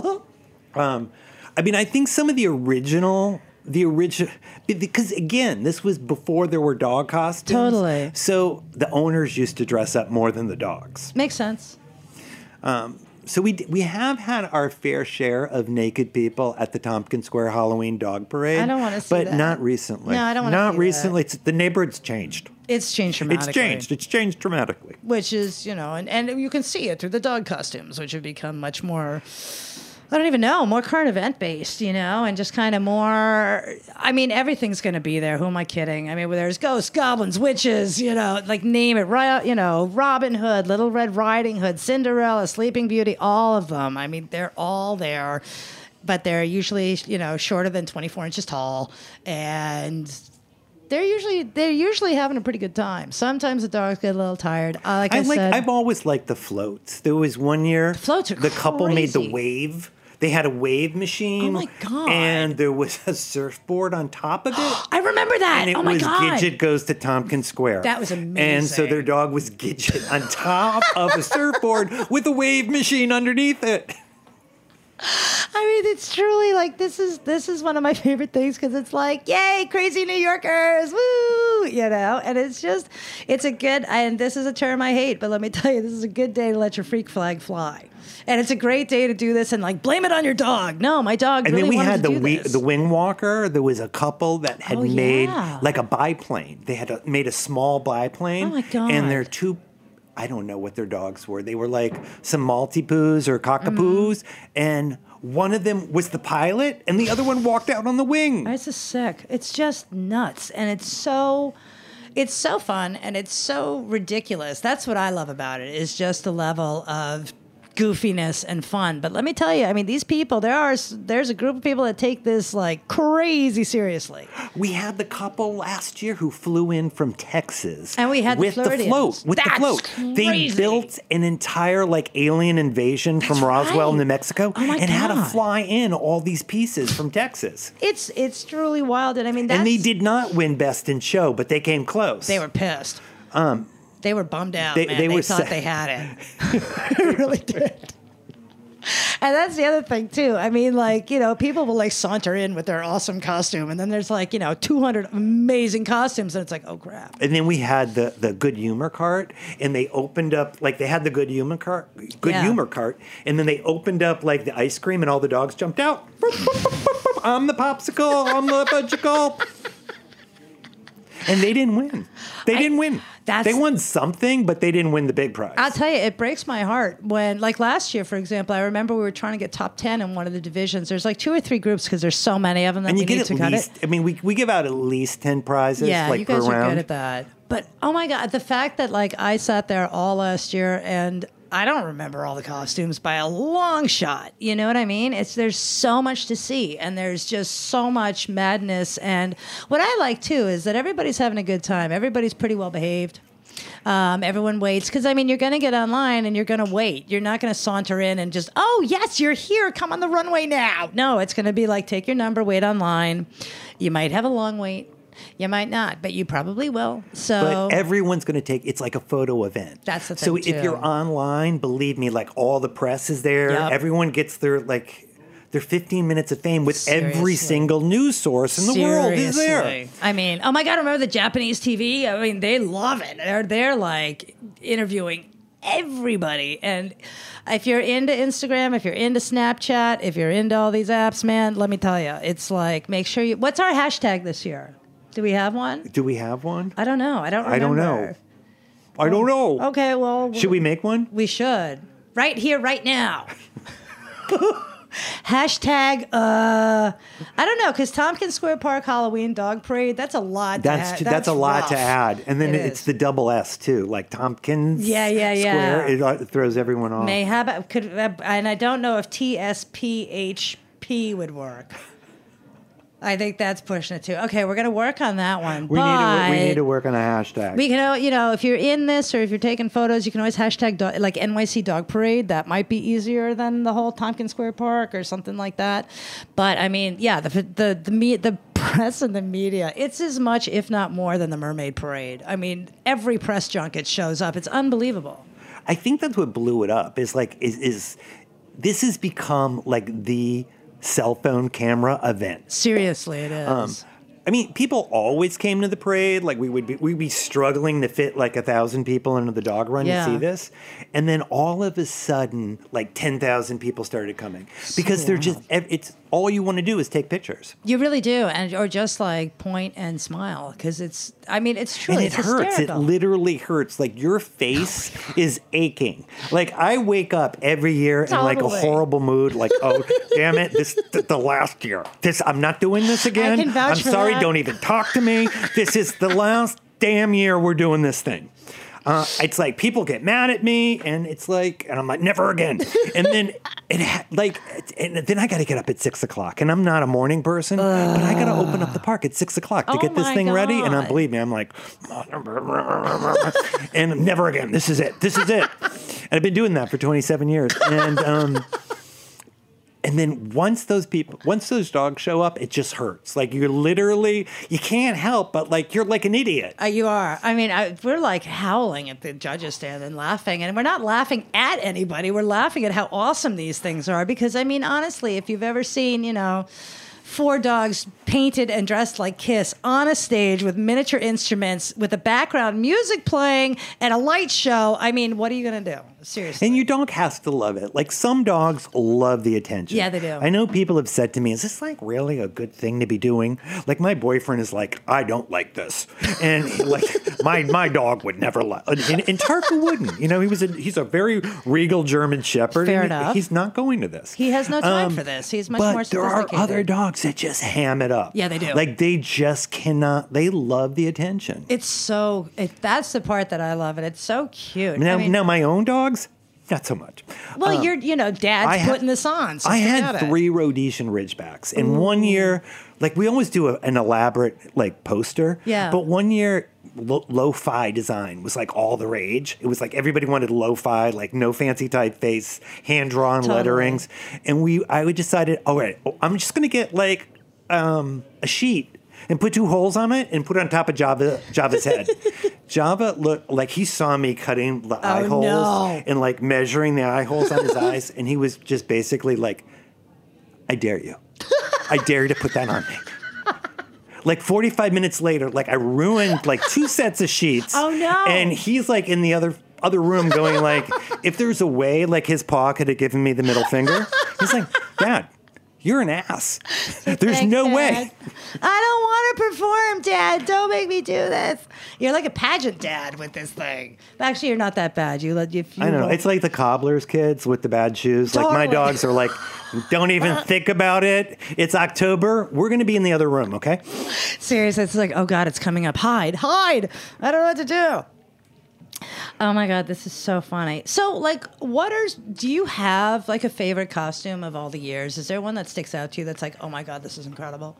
[SPEAKER 4] I mean, I think some of the original, because again, this was before there were dog costumes.
[SPEAKER 3] Totally.
[SPEAKER 4] So the owners used to dress up more than the dogs.
[SPEAKER 3] Makes sense.
[SPEAKER 4] So we have had our fair share of naked people at the Tompkins Square Halloween Dog Parade.
[SPEAKER 3] I don't want to see that.
[SPEAKER 4] But not recently.
[SPEAKER 3] No, I don't want to see that.
[SPEAKER 4] Not recently. The neighborhood's changed.
[SPEAKER 3] It's changed dramatically.
[SPEAKER 4] It's changed dramatically.
[SPEAKER 3] Which is, and you can see it through the dog costumes, which have become much more... I don't even know, more current event based, and just kind of more, I mean, everything's going to be there. Who am I kidding? I mean, there's ghosts, goblins, witches, like name it, Robin Hood, Little Red Riding Hood, Cinderella, Sleeping Beauty, all of them. I mean, they're all there, but they're usually, shorter than 24 inches tall. And they're usually having a pretty good time. Sometimes the dogs get a little tired. I've always liked the floats. There was one year, the floats are
[SPEAKER 4] the couple
[SPEAKER 3] crazy.
[SPEAKER 4] made the wave. They had a wave machine.
[SPEAKER 3] Oh my God.
[SPEAKER 4] And there was a surfboard on top of it.
[SPEAKER 3] I remember that.
[SPEAKER 4] And it
[SPEAKER 3] oh my
[SPEAKER 4] was
[SPEAKER 3] God.
[SPEAKER 4] Gidget Goes to Tompkins Square.
[SPEAKER 3] That was amazing.
[SPEAKER 4] And so their dog was Gidget on top of a surfboard with a wave machine underneath it.
[SPEAKER 3] I mean, it's truly like this is one of my favorite things because it's like, yay, crazy New Yorkers, woo, and it's a good, and this is a term I hate, but let me tell you, this is a good day to let your freak flag fly. And it's a great day to do this and like blame it on your dog. No, my dog
[SPEAKER 4] and
[SPEAKER 3] really
[SPEAKER 4] then we
[SPEAKER 3] wanted
[SPEAKER 4] had
[SPEAKER 3] to do this.
[SPEAKER 4] the wing walker. There was a couple that had made
[SPEAKER 3] yeah.
[SPEAKER 4] like a biplane. They had made a small biplane.
[SPEAKER 3] Oh my God.
[SPEAKER 4] And their two, I don't know what their dogs were. They were like some Maltipoos or Cockapoos. And one of them was the pilot and the other one walked out on the wing.
[SPEAKER 3] It's just sick. It's just nuts. And it's so fun and it's so ridiculous. That's what I love about it, is just the level of goofiness and fun. But let me tell you, I mean, these people, there's a group of people that take this like crazy seriously.
[SPEAKER 4] We had the couple last year who flew in from Texas.
[SPEAKER 3] And we had
[SPEAKER 4] with
[SPEAKER 3] the
[SPEAKER 4] the float. With
[SPEAKER 3] That's
[SPEAKER 4] the float. They
[SPEAKER 3] crazy.
[SPEAKER 4] built an entire like alien invasion from Roswell,
[SPEAKER 3] right.
[SPEAKER 4] New Mexico,
[SPEAKER 3] Oh my
[SPEAKER 4] and had to
[SPEAKER 3] God.
[SPEAKER 4] fly in all these pieces from Texas.
[SPEAKER 3] It's truly wild. And I mean,
[SPEAKER 4] And they did not win Best in Show, but they came close.
[SPEAKER 3] They were pissed. They were bummed out,
[SPEAKER 4] they-
[SPEAKER 3] man.
[SPEAKER 4] they
[SPEAKER 3] They
[SPEAKER 4] were
[SPEAKER 3] thought
[SPEAKER 4] sad.
[SPEAKER 3] they had it. They really did. And that's the other thing, too. I mean, like, people will, like, saunter in with their awesome costume, and then there's, like, 200 amazing costumes, and it's like, oh, crap.
[SPEAKER 4] And then we had the Good Humor cart, and they opened up, like, they had the Good Humor cart, and then they opened up, like, the ice cream, and all the dogs jumped out. I'm the popsicle, I'm the fudgicle. And they didn't win. They didn't win. They won something, but they didn't win the big prize.
[SPEAKER 3] I'll tell you, it breaks my heart when, like last year, for example, I remember we were trying to get top 10 in one of the divisions. There's like 2 or 3 groups because there's so many of them that
[SPEAKER 4] and
[SPEAKER 3] we
[SPEAKER 4] you get
[SPEAKER 3] need
[SPEAKER 4] at
[SPEAKER 3] to cut
[SPEAKER 4] least,
[SPEAKER 3] it.
[SPEAKER 4] I mean, we give out at least 10 prizes
[SPEAKER 3] Yeah,
[SPEAKER 4] like
[SPEAKER 3] you guys
[SPEAKER 4] per
[SPEAKER 3] are
[SPEAKER 4] round.
[SPEAKER 3] good at that. But, oh my God, the fact that, like, I sat there all last year and I don't remember all the costumes by a long shot. You know what I mean? There's so much to see, and there's just so much madness. And what I like too is that everybody's having a good time. Everybody's pretty well behaved. Everyone waits because I mean you're going to get online and you're going to wait. You're not going to saunter in and just, oh yes, you're here. Come on the runway now. No, it's going to be like, take your number, wait online. You might have a long wait. You might not, but you probably will. So,
[SPEAKER 4] but everyone's going to take, it's like a photo event.
[SPEAKER 3] That's the thing,
[SPEAKER 4] So
[SPEAKER 3] too.
[SPEAKER 4] if you're online, believe me, like all the press is there.
[SPEAKER 3] Yep.
[SPEAKER 4] Everyone gets their 15 mints of fame with every
[SPEAKER 3] Seriously.
[SPEAKER 4] single news source in the world is there.
[SPEAKER 3] Seriously. I mean, oh my God, remember the Japanese TV? I mean, they love it. They're like interviewing everybody. And if you're into Instagram, if you're into Snapchat, if you're into all these apps, man, let me tell you, it's like, make sure you, what's our hashtag this year? Do we have one?
[SPEAKER 4] Do we have one?
[SPEAKER 3] I don't know. I don't remember.
[SPEAKER 4] I don't know. I don't know.
[SPEAKER 3] Okay, well.
[SPEAKER 4] Should we make one?
[SPEAKER 3] We should. Right here, right now. Hashtag, I don't know, because Tompkins Square Park Halloween Dog Parade, that's a lot to add.
[SPEAKER 4] That's a lot to
[SPEAKER 3] rough.
[SPEAKER 4] add. And then
[SPEAKER 3] It
[SPEAKER 4] it's
[SPEAKER 3] is.
[SPEAKER 4] the double S too, like Tompkins
[SPEAKER 3] Yeah.
[SPEAKER 4] Square. It throws everyone off.
[SPEAKER 3] And I don't know if TSPHP would work. I think that's pushing it too. Okay, we're going to work on that one.
[SPEAKER 4] We need to work on a hashtag.
[SPEAKER 3] We can, if you're in this or if you're taking photos, you can always hashtag like NYC Dog Parade. That might be easier than the whole Tompkins Square Park or something like that. But I mean, yeah, the press and the media, it's as much, if not more, than the Mermaid Parade. I mean, every press junket shows up. It's unbelievable.
[SPEAKER 4] I think that's what blew it up. Is this has become like the cell phone camera event.
[SPEAKER 3] Seriously, it is.
[SPEAKER 4] I mean, people always came to the parade. Like we'd be struggling to fit like 1,000 people into the dog run
[SPEAKER 3] Yeah.
[SPEAKER 4] to see this, and then all of a sudden, like 10,000 people started coming because they're just. It's all you want to do is take pictures.
[SPEAKER 3] You really do, or just like point and smile because it's. I mean, it's
[SPEAKER 4] And
[SPEAKER 3] truly
[SPEAKER 4] it hurts.
[SPEAKER 3] hysterical.
[SPEAKER 4] It literally hurts. Like your face is aching. Like I wake up every year in like a
[SPEAKER 3] Totally.
[SPEAKER 4] horrible mood. Like, oh damn it! This the last year. I'm not doing this again.
[SPEAKER 3] can vouch
[SPEAKER 4] I'm
[SPEAKER 3] for
[SPEAKER 4] sorry.
[SPEAKER 3] that.
[SPEAKER 4] Don't even talk to me. This is the last damn year we're doing this thing. It's like people get mad at me, and it's like, and I'm like, never again. And then and then I got to get up at 6 o'clock, and I'm not a morning person, but I got to open up the park at 6 o'clock to
[SPEAKER 3] Oh
[SPEAKER 4] get this
[SPEAKER 3] my
[SPEAKER 4] thing ready. And
[SPEAKER 3] God.
[SPEAKER 4] believe me, I'm like, and never again. This is it. This is it. And I've been doing that for 27 years, and And then once those dogs show up, it just hurts. Like you can't help but like you're like an idiot.
[SPEAKER 3] You are. I mean, we're like howling at the judges stand and laughing. And we're not laughing at anybody. We're laughing at how awesome these things are. Because, I mean, honestly, if you've ever seen, 4 dogs painted and dressed like Kiss on a stage with miniature instruments, with a background music playing and a light show, I mean, what are you going to do? Seriously.
[SPEAKER 4] And your dog has to love it. Like some dogs love the attention.
[SPEAKER 3] Yeah, they do.
[SPEAKER 4] I know people have said to me, is this like really a good thing to be doing? Like my boyfriend is like, I don't like this. And like my dog would never like, and Tarka wouldn't. He's a very regal German Shepherd.
[SPEAKER 3] Fair enough.
[SPEAKER 4] He's not going to this.
[SPEAKER 3] He has no time for this. He's much more sophisticated.
[SPEAKER 4] But there are other dogs that just ham it up.
[SPEAKER 3] Yeah, they do.
[SPEAKER 4] Like they just cannot, they love the attention.
[SPEAKER 3] It's that's the part that I love, and it's so cute.
[SPEAKER 4] Now my own dogs, not so much.
[SPEAKER 3] Well, Dad's putting this on. So
[SPEAKER 4] I had 3 Rhodesian Ridgebacks, and one year, like we always do an elaborate like poster.
[SPEAKER 3] Yeah.
[SPEAKER 4] But one year, lo-fi design was like all the rage. It was like everybody wanted lo-fi, like no fancy typeface, hand-drawn letterings, and I decided, all right, I'm just gonna get like a sheet and put 2 holes on it and put it on top of Java's head. Java looked like he saw me cutting the eye holes and like measuring the eye holes on his eyes. And he was just basically like, I dare you. I dare you to put that on me. Like 45 minutes later, like I ruined like 2 sets of sheets.
[SPEAKER 3] Oh no.
[SPEAKER 4] And he's like in the other room going like, if there's a way like his paw could have given me the middle finger. He's like, Dad, you're an ass. There's no way.
[SPEAKER 3] I don't want to perform, Dad. Don't make me do this. You're like a pageant dad with this thing. But actually, you're not that bad. I don't
[SPEAKER 4] know. It's like the cobbler's kids with the bad shoes.
[SPEAKER 3] Totally.
[SPEAKER 4] Like my dogs are like, don't even think about it. It's October. We're going to be in the other room, okay?
[SPEAKER 3] Seriously, it's like, oh God, it's coming up. Hide. I don't know what to do. Oh my God, this is so funny. So, like, do you have like a favorite costume of all the years? Is there one that sticks out to you that's like, oh my God, this is incredible?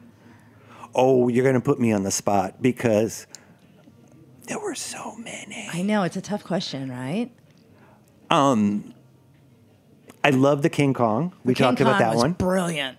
[SPEAKER 4] Oh, you're going to put me on the spot because there were so many.
[SPEAKER 3] I know, it's a tough question, right?
[SPEAKER 4] I love the King Kong. We talked about that one.
[SPEAKER 3] Brilliant.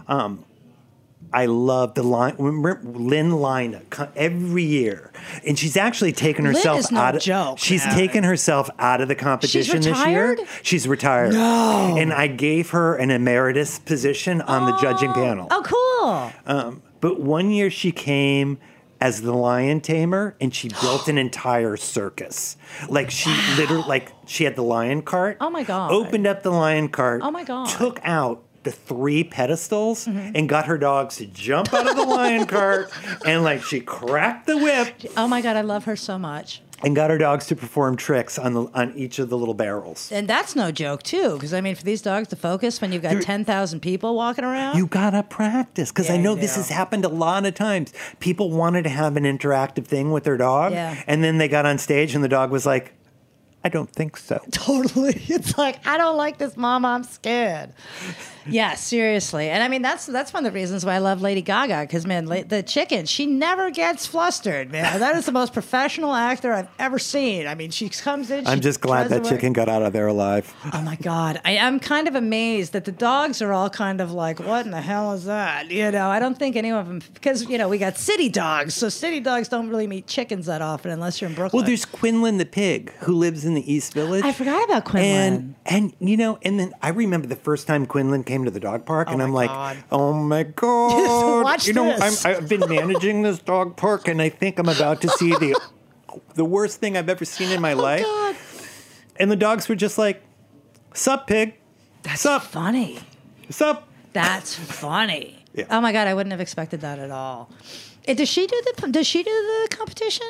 [SPEAKER 4] I love the line. Remember Lynn Lina every year, and she's actually taken herself out of.
[SPEAKER 3] Joke,
[SPEAKER 4] she's taken herself out of the competition this year. She's retired.
[SPEAKER 3] No,
[SPEAKER 4] and I gave her an emeritus position on the judging panel.
[SPEAKER 3] Oh, cool.
[SPEAKER 4] But one year she came as the lion tamer, and she built an entire circus. Like she literally, like she had the lion cart.
[SPEAKER 3] Oh my God!
[SPEAKER 4] Opened up the lion cart.
[SPEAKER 3] Oh my God!
[SPEAKER 4] Took out the 3 pedestals and got her dogs to jump out of the lion cart and like she cracked the whip.
[SPEAKER 3] Oh my God, I love her so much.
[SPEAKER 4] And got her dogs to perform tricks on each of the little barrels.
[SPEAKER 3] And that's no joke too, because I mean, for these dogs to focus when you've got 10,000 people walking around,
[SPEAKER 4] you gotta practice. Because I know this has happened a lot of times. People wanted to have an interactive thing with their dog, and then they got on stage and the dog was like, I don't think so.
[SPEAKER 3] Totally. It's like, I don't like this, Mom. I'm scared. Yeah, seriously. And I mean, that's one of the reasons why I love Lady Gaga, because, man, the chicken, she never gets flustered, man. That is the most professional actor I've ever seen. I mean, she comes in.
[SPEAKER 4] I'm just glad that chicken got out of there alive.
[SPEAKER 3] Oh, my God. I'm kind of amazed that the dogs are all kind of like, what in the hell is that? I don't think any of them, because, we got city dogs. So city dogs don't really meet chickens that often unless you're in Brooklyn.
[SPEAKER 4] Well, there's Quinlan the pig who lives in the East Village.
[SPEAKER 3] I forgot about Quinlan.
[SPEAKER 4] And then I remember the first time Quinlan came to the dog park, and I'm like, oh my God.
[SPEAKER 3] Watch this.
[SPEAKER 4] I've been managing this dog park, and I think I'm about to see the worst thing I've ever seen in my life.
[SPEAKER 3] God.
[SPEAKER 4] And the dogs were just like, sup, pig?
[SPEAKER 3] That's
[SPEAKER 4] sup?
[SPEAKER 3] Funny.
[SPEAKER 4] Sup?
[SPEAKER 3] That's funny.
[SPEAKER 4] Yeah.
[SPEAKER 3] Oh my God, I wouldn't have expected that at all. Does she do the competition?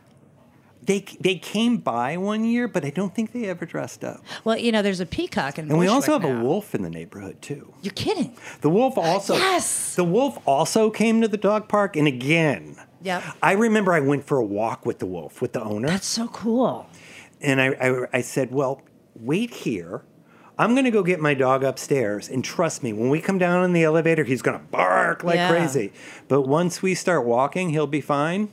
[SPEAKER 4] They came by one year, but I don't think they ever dressed up.
[SPEAKER 3] Well, there's a peacock in Bushwick.
[SPEAKER 4] And we also have
[SPEAKER 3] now.
[SPEAKER 4] a wolf in the neighborhood too.
[SPEAKER 3] You're kidding.
[SPEAKER 4] The wolf also.
[SPEAKER 3] Yes.
[SPEAKER 4] The wolf also came to the dog park, and again.
[SPEAKER 3] Yep.
[SPEAKER 4] I remember I went for a walk with the wolf with the owner.
[SPEAKER 3] That's so cool.
[SPEAKER 4] And I said, well, wait here. I'm going to go get my dog upstairs, and trust me, when we come down in the elevator, he's going to bark like crazy. But once we start walking, he'll be fine.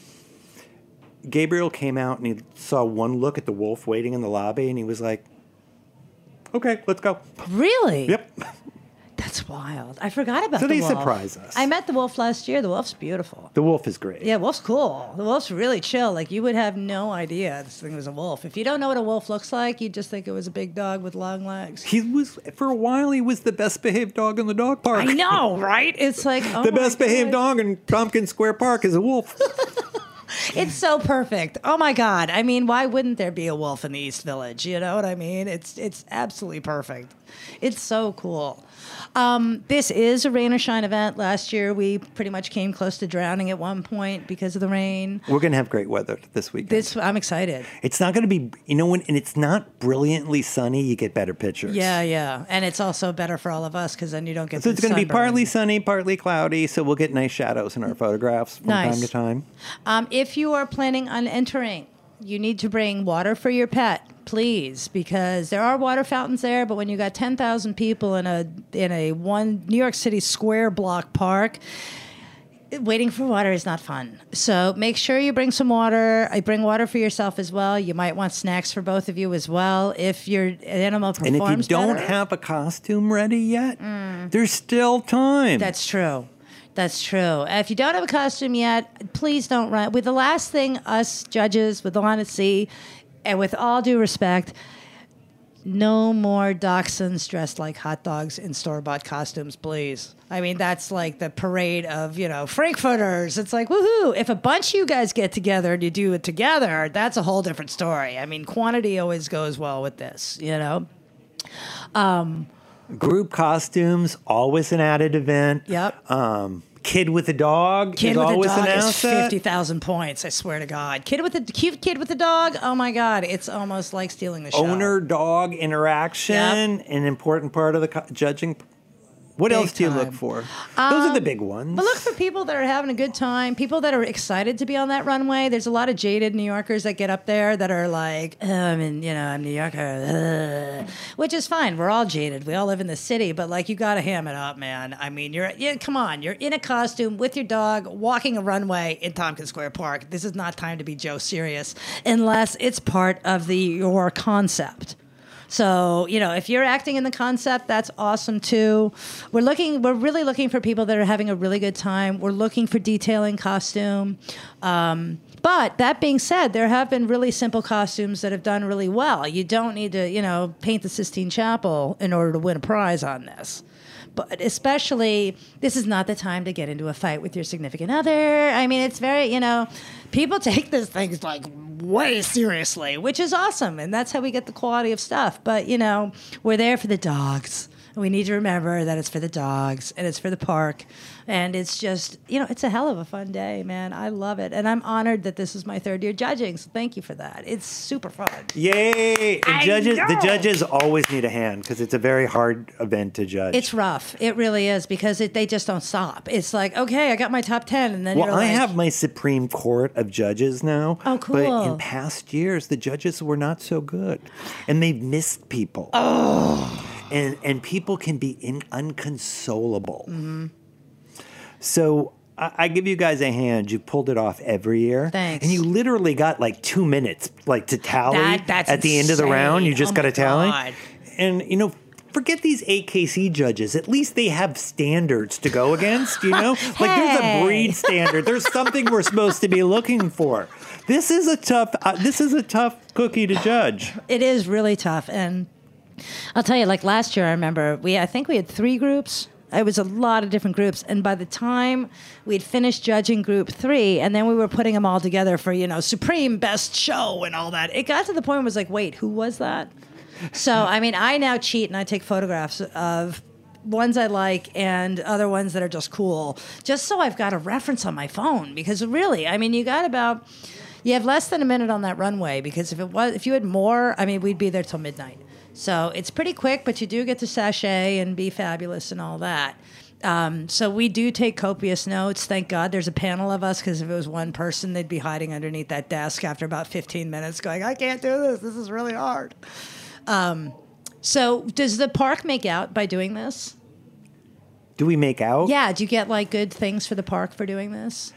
[SPEAKER 4] Gabriel came out and he saw one look at the wolf waiting in the lobby, and he was like, okay, let's go.
[SPEAKER 3] Really?
[SPEAKER 4] Yep.
[SPEAKER 3] wild. I forgot about
[SPEAKER 4] So
[SPEAKER 3] the
[SPEAKER 4] they
[SPEAKER 3] wolf.
[SPEAKER 4] surprise us.
[SPEAKER 3] I met the wolf last year. The wolf's beautiful.
[SPEAKER 4] The wolf is great.
[SPEAKER 3] Yeah, wolf's cool. The wolf's really chill. Like, you would have no idea this thing was a wolf. If you don't know what a wolf looks like, you'd just think it was a big dog with long legs.
[SPEAKER 4] He was, for a while, he was the best behaved dog in the dog park.
[SPEAKER 3] I know, right? It's like, oh
[SPEAKER 4] The
[SPEAKER 3] my
[SPEAKER 4] best behaved
[SPEAKER 3] God.
[SPEAKER 4] dog in Tompkins Square Park is a wolf.
[SPEAKER 3] It's so perfect. Oh my God. I mean, why wouldn't there be a wolf in the East Village? You know what I mean? It's absolutely perfect. It's so cool. This is a rain or shine event. Last year, we pretty much came close to drowning at one point because of the rain.
[SPEAKER 4] We're going to have great weather this weekend.
[SPEAKER 3] I'm excited.
[SPEAKER 4] It's not going to be, when it's not brilliantly sunny, you get better pictures.
[SPEAKER 3] Yeah. And it's also better for all of us because then you don't get
[SPEAKER 4] So
[SPEAKER 3] the
[SPEAKER 4] it's going to be
[SPEAKER 3] sunburn.
[SPEAKER 4] partly sunny, partly cloudy, so we'll get nice shadows in our photographs from
[SPEAKER 3] Nice.
[SPEAKER 4] time to time.
[SPEAKER 3] If you are planning on entering, you need to bring water for your pet, please, because there are water fountains there. But when you got 10,000 people in a one New York City square block park, waiting for water is not fun. So make sure you bring some water. I bring water for yourself as well. You might want snacks for both of you as well. If your animal performs
[SPEAKER 4] And if you don't
[SPEAKER 3] better.
[SPEAKER 4] have a costume ready yet, there's still time.
[SPEAKER 3] That's true. That's true. If you don't have a costume yet, please don't run. With the last thing us judges would want to see, and with all due respect, no more dachshunds dressed like hot dogs in store-bought costumes, please. I mean, that's like the parade of, Frankfurters. It's like, woohoo. If a bunch of you guys get together and you do it together, that's a whole different story. I mean, quantity always goes well with this,
[SPEAKER 4] Group costumes, always an added event.
[SPEAKER 3] Yep.
[SPEAKER 4] Kid with a dog
[SPEAKER 3] Kid
[SPEAKER 4] is
[SPEAKER 3] with
[SPEAKER 4] always
[SPEAKER 3] a dog
[SPEAKER 4] an
[SPEAKER 3] is
[SPEAKER 4] asset.
[SPEAKER 3] 50,000 points, I swear to God. Cute kid with a dog, oh my God, it's almost like stealing the show.
[SPEAKER 4] Owner-dog interaction, an important part of the judging. What
[SPEAKER 3] Big
[SPEAKER 4] else do you look
[SPEAKER 3] time.
[SPEAKER 4] for? Those are the big ones.
[SPEAKER 3] But look for people that are having a good time, people that are excited to be on that runway. There's a lot of jaded New Yorkers that get up there that are like, I'm New Yorker, which is fine. We're all jaded. We all live in the city, but like, you got to ham it up, man. I mean, come on. You're in a costume with your dog walking a runway in Tompkins Square Park. This is not time to be Joe serious unless it's part of your concept. So, if you're acting in the concept, that's awesome too. We're really looking for people that are having a really good time. We're looking for detailing costume. But that being said, there have been really simple costumes that have done really well. You don't need to, paint the Sistine Chapel in order to win a prize on this. But especially, this is not the time to get into a fight with your significant other. I mean, it's very, people take this thing like way seriously, which is awesome. And that's how we get the quality of stuff. But, we're there for the dogs. And we need to remember that it's for the dogs and it's for the park. And it's just, it's a hell of a fun day, man. I love it. And I'm honored that this is my third year judging. So thank you for that. It's super fun.
[SPEAKER 4] Yay! And the judges always need a hand because it's a very hard event to judge.
[SPEAKER 3] It's rough. It really is because they just don't stop. It's like, okay, I got my top 10. And then
[SPEAKER 4] Well,
[SPEAKER 3] you're like,
[SPEAKER 4] I have my Supreme Court of judges now.
[SPEAKER 3] Oh, cool.
[SPEAKER 4] But in past years, the judges were not so good. And they've missed people.
[SPEAKER 3] Oh.
[SPEAKER 4] And people can be unconsolable.
[SPEAKER 3] Mm-hmm.
[SPEAKER 4] So I give you guys a hand. You pulled it off every year.
[SPEAKER 3] Thanks.
[SPEAKER 4] And you literally got like 2 minutes to tally
[SPEAKER 3] That's
[SPEAKER 4] at the end of the
[SPEAKER 3] insane.
[SPEAKER 4] round. You just
[SPEAKER 3] Oh
[SPEAKER 4] got to
[SPEAKER 3] my
[SPEAKER 4] tally.
[SPEAKER 3] God.
[SPEAKER 4] And, forget these AKC judges. At least they have standards to go against, Like there's a
[SPEAKER 3] Hey.
[SPEAKER 4] breed standard. There's something we're supposed to be looking for. This is a tough cookie to judge.
[SPEAKER 3] It is really tough. And I'll tell you, like last year, I remember I think we had 3 groups. It was a lot of different groups. And by the time we'd finished judging group 3, and then we were putting them all together for, Supreme Best Show and all that, it got to the point where it was like, wait, who was that? So, I mean, I now cheat and I take photographs of ones I like and other ones that are just cool, just so I've got a reference on my phone. Because really, I mean, you have less than a minute on that runway, because if you had more, I mean, we'd be there till midnight. So it's pretty quick, but you do get to sashay and be fabulous and all that. So we do take copious notes. Thank God there's a panel of us, because if it was one person, they'd be hiding underneath that desk after about 15 minutes going, I can't do this. This is really hard. So does the park make out by doing this?
[SPEAKER 4] Do we make out?
[SPEAKER 3] Yeah. Do you get like good things for the park for doing this?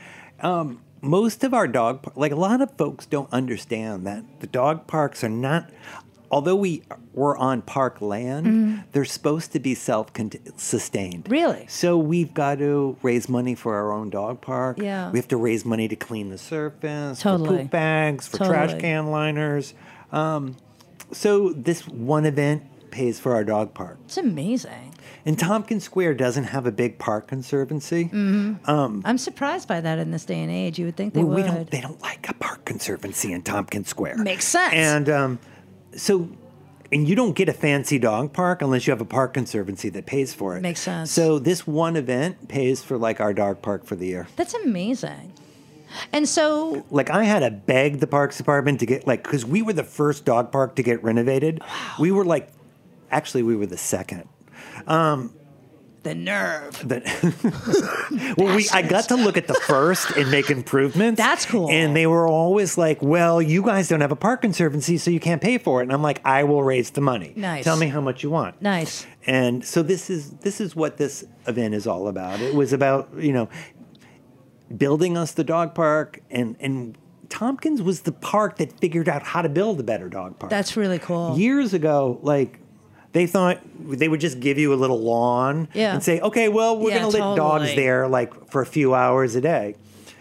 [SPEAKER 4] Most of our a lot of folks don't understand that the dog parks are not although we're on park land, they're supposed to be self-sustained.
[SPEAKER 3] Really?
[SPEAKER 4] So we've got to raise money for our own dog park.
[SPEAKER 3] Yeah.
[SPEAKER 4] We have to raise money to clean the surface,
[SPEAKER 3] Totally.
[SPEAKER 4] for poop bags, for trash can liners. So this one event pays for our dog park.
[SPEAKER 3] It's amazing.
[SPEAKER 4] And Tompkins Square doesn't have a big park conservancy.
[SPEAKER 3] I'm surprised by that in this day and age. You would think they would.
[SPEAKER 4] They don't like a park conservancy in Tompkins Square.
[SPEAKER 3] Makes sense.
[SPEAKER 4] And and you don't get a fancy dog park unless you have a park conservancy that pays for it.
[SPEAKER 3] Makes sense.
[SPEAKER 4] So this one event pays for like our dog park for the year.
[SPEAKER 3] That's amazing. And so,
[SPEAKER 4] like, I had to beg the Parks Department to get, like, because we were the first dog park to get renovated. Wow. We were we were the second.
[SPEAKER 3] the nerve.
[SPEAKER 4] I got to look at the first and make improvements.
[SPEAKER 3] That's cool.
[SPEAKER 4] And they were always like, well, you guys don't have a park conservancy, so you can't pay for it. And I'm like, I will raise the money.
[SPEAKER 3] Nice.
[SPEAKER 4] Tell me how much you want.
[SPEAKER 3] Nice.
[SPEAKER 4] And so this is what this event is all about. It was about, building us the dog park, and Tompkins was the park that figured out how to build a better dog park.
[SPEAKER 3] That's really cool.
[SPEAKER 4] Years ago, they thought they would just give you a little lawn and say, okay, well, we're going to let dogs there for a few hours a day.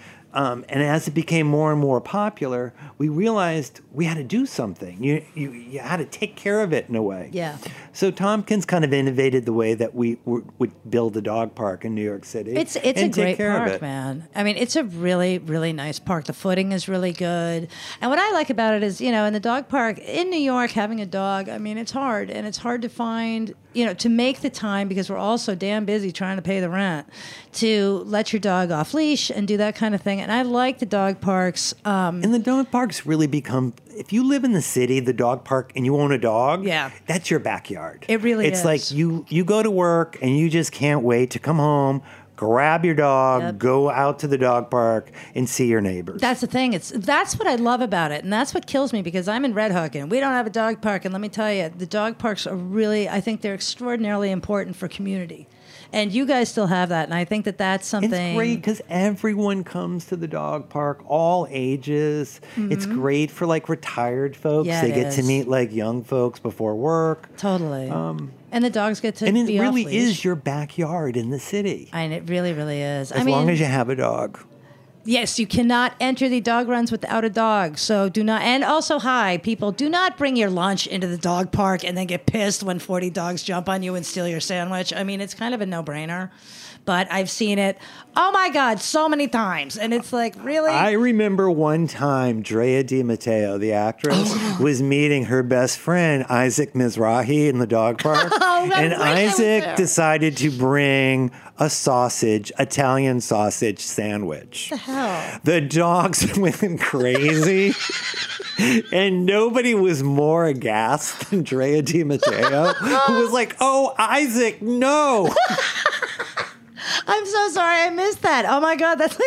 [SPEAKER 4] And as it became more and more popular, we realized we had to do something. You had to take care of it in a way.
[SPEAKER 3] Yeah.
[SPEAKER 4] So Tompkins kind of innovated the way that we would build a dog park in New York City.
[SPEAKER 3] It's a great park, man. I mean, it's a really, really nice park. The footing is really good. And what I like about it is, in the dog park in New York, having a dog, I mean, it's hard. And it's hard to find, to make the time, because we're all so damn busy trying to pay the rent, to let your dog off leash and do that kind of thing. And I like the dog parks.
[SPEAKER 4] And the dog parks really become, if you live in the city, the dog park, and you own a dog, that's your backyard.
[SPEAKER 3] It really is.
[SPEAKER 4] It's like you go to work and you just can't wait to come home, grab your dog, go out to the dog park, and see your neighbors.
[SPEAKER 3] That's the thing. That's what I love about it. And that's what kills me, because I'm in Red Hook and we don't have a dog park. And let me tell you, the dog parks are really, I think they're extraordinarily important for community. And you guys still have that, and I think that's something.
[SPEAKER 4] It's great because everyone comes to the dog park, all ages. Mm-hmm. It's great for retired folks.
[SPEAKER 3] Yeah,
[SPEAKER 4] they get to meet young folks before work.
[SPEAKER 3] Totally. And the dogs get to be
[SPEAKER 4] And it really
[SPEAKER 3] off leash.
[SPEAKER 4] is your backyard in the city.
[SPEAKER 3] And it really, really is.
[SPEAKER 4] As long as you have a dog.
[SPEAKER 3] Yes, you cannot enter the dog runs without a dog. So do not, and also, people, do not bring your lunch into the dog park and then get pissed when 40 dogs jump on you and steal your sandwich. I mean, it's kind of a no-brainer, but I've seen it, oh my God, so many times. And it's like, really?
[SPEAKER 4] I remember one time Drea Di Matteo, the actress, was meeting her best friend, Isaac Mizrahi, in the dog park. And Isaac decided to bring a Italian sausage sandwich.
[SPEAKER 3] What the hell?
[SPEAKER 4] The dogs went crazy. And nobody was more aghast than Drea Di Matteo, who was like, oh, Isaac, no.
[SPEAKER 3] I'm so sorry I missed that. Oh my God, that's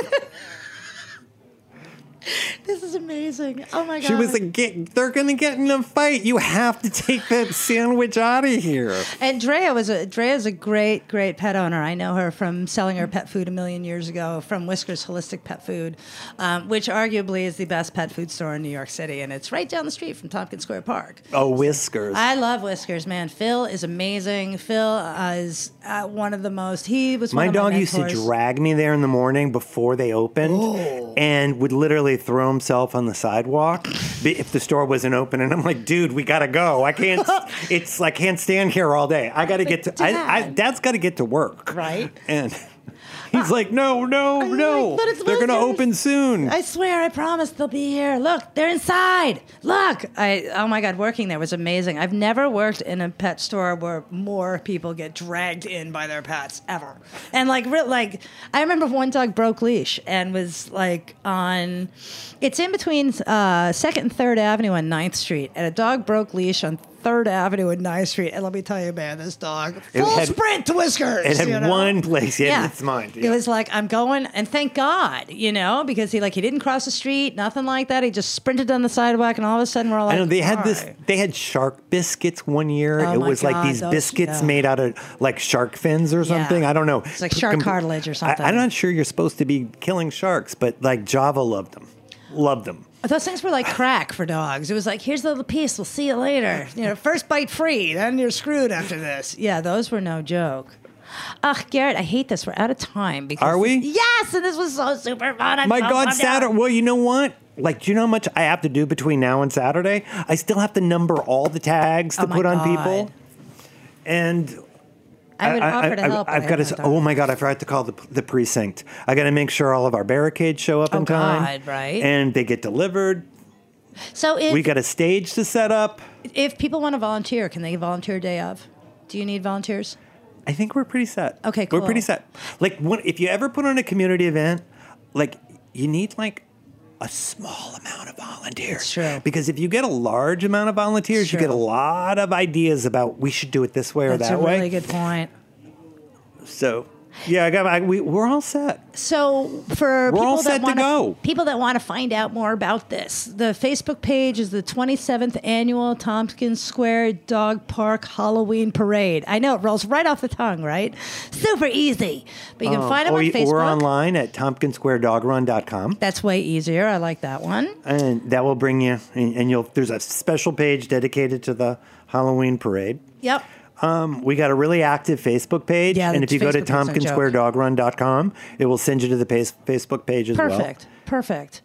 [SPEAKER 3] this is amazing. Oh my God.
[SPEAKER 4] She was like, they're going to get in a fight. You have to take that sandwich out of here.
[SPEAKER 3] And Drea's a great, great pet owner. I know her from selling her pet food a million years ago from Whiskers Holistic Pet Food, which arguably is the best pet food store in New York City. And it's right down the street from Tompkins Square Park.
[SPEAKER 4] Oh, Whiskers.
[SPEAKER 3] I love Whiskers, man. Phil is amazing. Phil is one of the most, he was one of my
[SPEAKER 4] dog
[SPEAKER 3] mentors.
[SPEAKER 4] used to drag me there in the morning before they opened and would literally throw himself on the sidewalk if the store wasn't open. And I'm like, dude, we got to go. I can't stand here all day. I got to get to, Dad's got to get to work.
[SPEAKER 3] Right.
[SPEAKER 4] And he's like, no. They're going to open soon.
[SPEAKER 3] I swear, I promise they'll be here. Look, they're inside. Look. Oh my God, working there was amazing. I've never worked in a pet store where more people get dragged in by their pets ever. And I remember one dog broke leash and was it's in between 2nd and 3rd Avenue on 9th Street. And a dog broke leash on 3rd Avenue and 9th Street. And let me tell you, man, this dog, sprint to Whiskers.
[SPEAKER 4] It had one place in its mind.
[SPEAKER 3] Yeah. It was like, I'm going, and thank God, because he didn't cross the street, nothing like that. He just sprinted down the sidewalk, and all of a sudden we're all like,
[SPEAKER 4] I know, they had shark biscuits one year.
[SPEAKER 3] Oh
[SPEAKER 4] it was these biscuits made out of shark fins or something.
[SPEAKER 3] Yeah.
[SPEAKER 4] I don't know.
[SPEAKER 3] It's like shark cartilage or something.
[SPEAKER 4] I'm not sure you're supposed to be killing sharks, but Java loved them. Loved them.
[SPEAKER 3] Those things were like crack for dogs. It was like, here's the little piece. We'll see you later. First bite free. Then you're screwed after this. Yeah, those were no joke. Ugh, Garrett, I hate this. We're out of time.
[SPEAKER 4] Are we?
[SPEAKER 3] Yes, and this was so super fun.
[SPEAKER 4] My God, Saturday. Well, you know what? Like, do you know how much I have to do between now and Saturday? I still have to number all the tags to put on people. And
[SPEAKER 3] I would offer to help.
[SPEAKER 4] I've got to. Oh my God! I forgot to call the precinct. I got to make sure all of our barricades show up in time.
[SPEAKER 3] God, right?
[SPEAKER 4] And they get delivered.
[SPEAKER 3] So
[SPEAKER 4] we got a stage to set up.
[SPEAKER 3] If people want to volunteer, can they volunteer a day of? Do you need volunteers?
[SPEAKER 4] I think we're pretty set.
[SPEAKER 3] Okay, cool.
[SPEAKER 4] We're pretty set. Like, if you ever put on a community event, like, you need like a small amount of volunteers.
[SPEAKER 3] It's true.
[SPEAKER 4] Because if you get a large amount of volunteers, you get a lot of ideas about we should do it this way or that way.
[SPEAKER 3] That's a really good point.
[SPEAKER 4] So, yeah, we're all set.
[SPEAKER 3] So for people that want to find out more about this, the Facebook page is the 27th Annual Tompkins Square Dog Park Halloween Parade. I know, it rolls right off the tongue, right? Super easy. But you can find them on Facebook.
[SPEAKER 4] Or online at tompkinssquaredogrun.com.
[SPEAKER 3] That's way easier. I like that one.
[SPEAKER 4] And that will bring you, and there's a special page dedicated to the Halloween parade.
[SPEAKER 3] Yep.
[SPEAKER 4] We got a really active Facebook page, and if you go to tompkinssquaredogrun.com, it will send you to the Facebook page as well.
[SPEAKER 3] Perfect.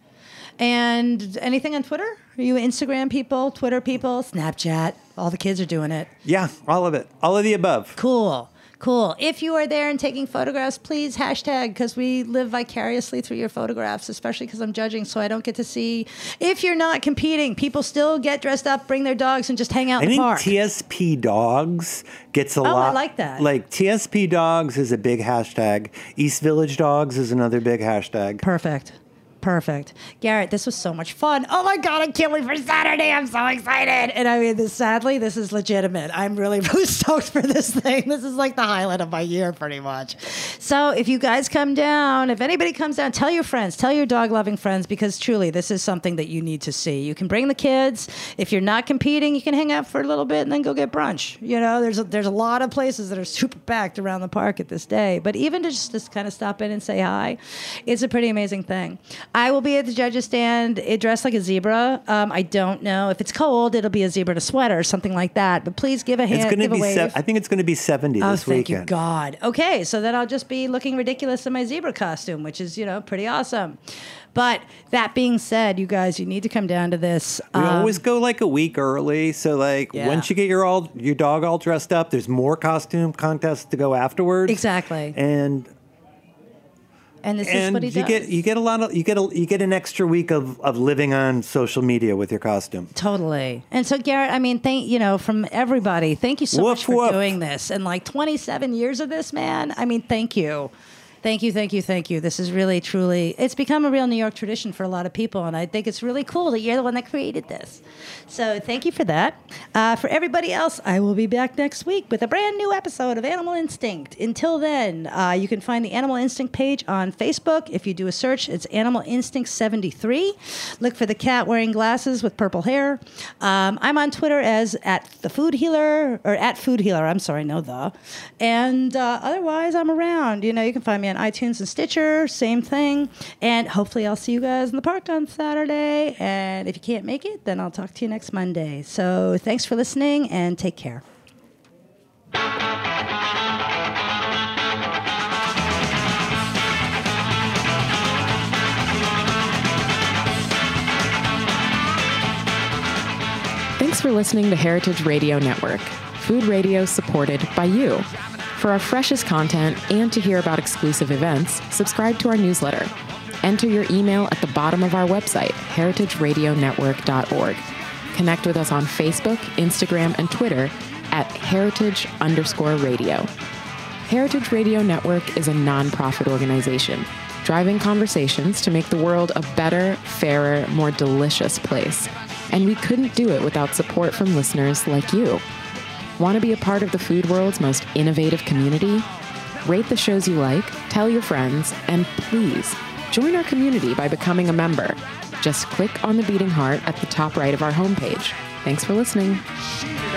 [SPEAKER 3] And anything on Twitter? Are you Instagram people, Twitter people, Snapchat? All the kids are doing it.
[SPEAKER 4] Yeah, all of it. All of the above.
[SPEAKER 3] Cool. If you are there and taking photographs, please hashtag, because we live vicariously through your photographs, especially because I'm judging, so I don't get to see. If you're not competing, people still get dressed up, bring their dogs, and just hang out in the park.
[SPEAKER 4] I think TSP Dogs gets a lot.
[SPEAKER 3] Oh, I like that.
[SPEAKER 4] Like, TSP Dogs is a big hashtag. East Village Dogs is another big hashtag.
[SPEAKER 3] Perfect. Garrett, this was so much fun. Oh my God, I can't wait for Saturday. I'm so excited. And I mean, sadly, this is legitimate. I'm really, really stoked for this thing. This is like the highlight of my year, pretty much. So if you guys come down, if anybody comes down, tell your friends, tell your dog-loving friends, because truly, this is something that you need to see. You can bring the kids. If you're not competing, you can hang out for a little bit and then go get brunch. There's a lot of places that are super packed around the park at this day. But even to just kind of stop in and say hi, it's a pretty amazing thing. I will be at the judges' stand dressed like a zebra. I don't know. If it's cold, it'll be a zebra to sweater or something like that. But please give a hand.
[SPEAKER 4] It's going to be. I think it's going to be 70 this weekend.
[SPEAKER 3] Thank you, God. Okay, so then I'll just be looking ridiculous in my zebra costume, which is pretty awesome. But that being said, you guys, you need to come down to this.
[SPEAKER 4] We always go like a week early. So once you get your dog all dressed up, there's more costume contests to go afterwards.
[SPEAKER 3] Exactly.
[SPEAKER 4] And
[SPEAKER 3] this is what he does.
[SPEAKER 4] You get an extra week of living on social media with your costume.
[SPEAKER 3] Totally. And so Garrett, I mean, from everybody, thank you so much for doing this. And 27 years of this, man. I mean, thank you. Thank you. This is really, truly, it's become a real New York tradition for a lot of people, and I think it's really cool that you're the one that created this. So thank you for that. For everybody else, I will be back next week with a brand new episode of Animal Instinct. Until then, you can find the Animal Instinct page on Facebook. If you do a search, it's Animal Instinct 73. Look for the cat wearing glasses with purple hair. I'm on Twitter as @TheFoodHealer, or @FoodHealer. I'm sorry, no the. And otherwise, I'm around. You can find me on iTunes and Stitcher, same thing. And hopefully I'll see you guys in the park on Saturday. And if you can't make it, then I'll talk to you next Monday. So thanks for listening and take care.
[SPEAKER 2] Thanks for listening to Heritage Radio Network, food radio supported by you. For our freshest content and to hear about exclusive events, subscribe to our newsletter. Enter your email at the bottom of our website, heritageradionetwork.org. Connect with us on Facebook, Instagram, and Twitter @heritage_radio. Heritage Radio Network is a nonprofit organization, driving conversations to make the world a better, fairer, more delicious place. And we couldn't do it without support from listeners like you. Want to be a part of the food world's most innovative community? Rate the shows you like, tell your friends, and please join our community by becoming a member. Just click on the beating heart at the top right of our homepage. Thanks for listening.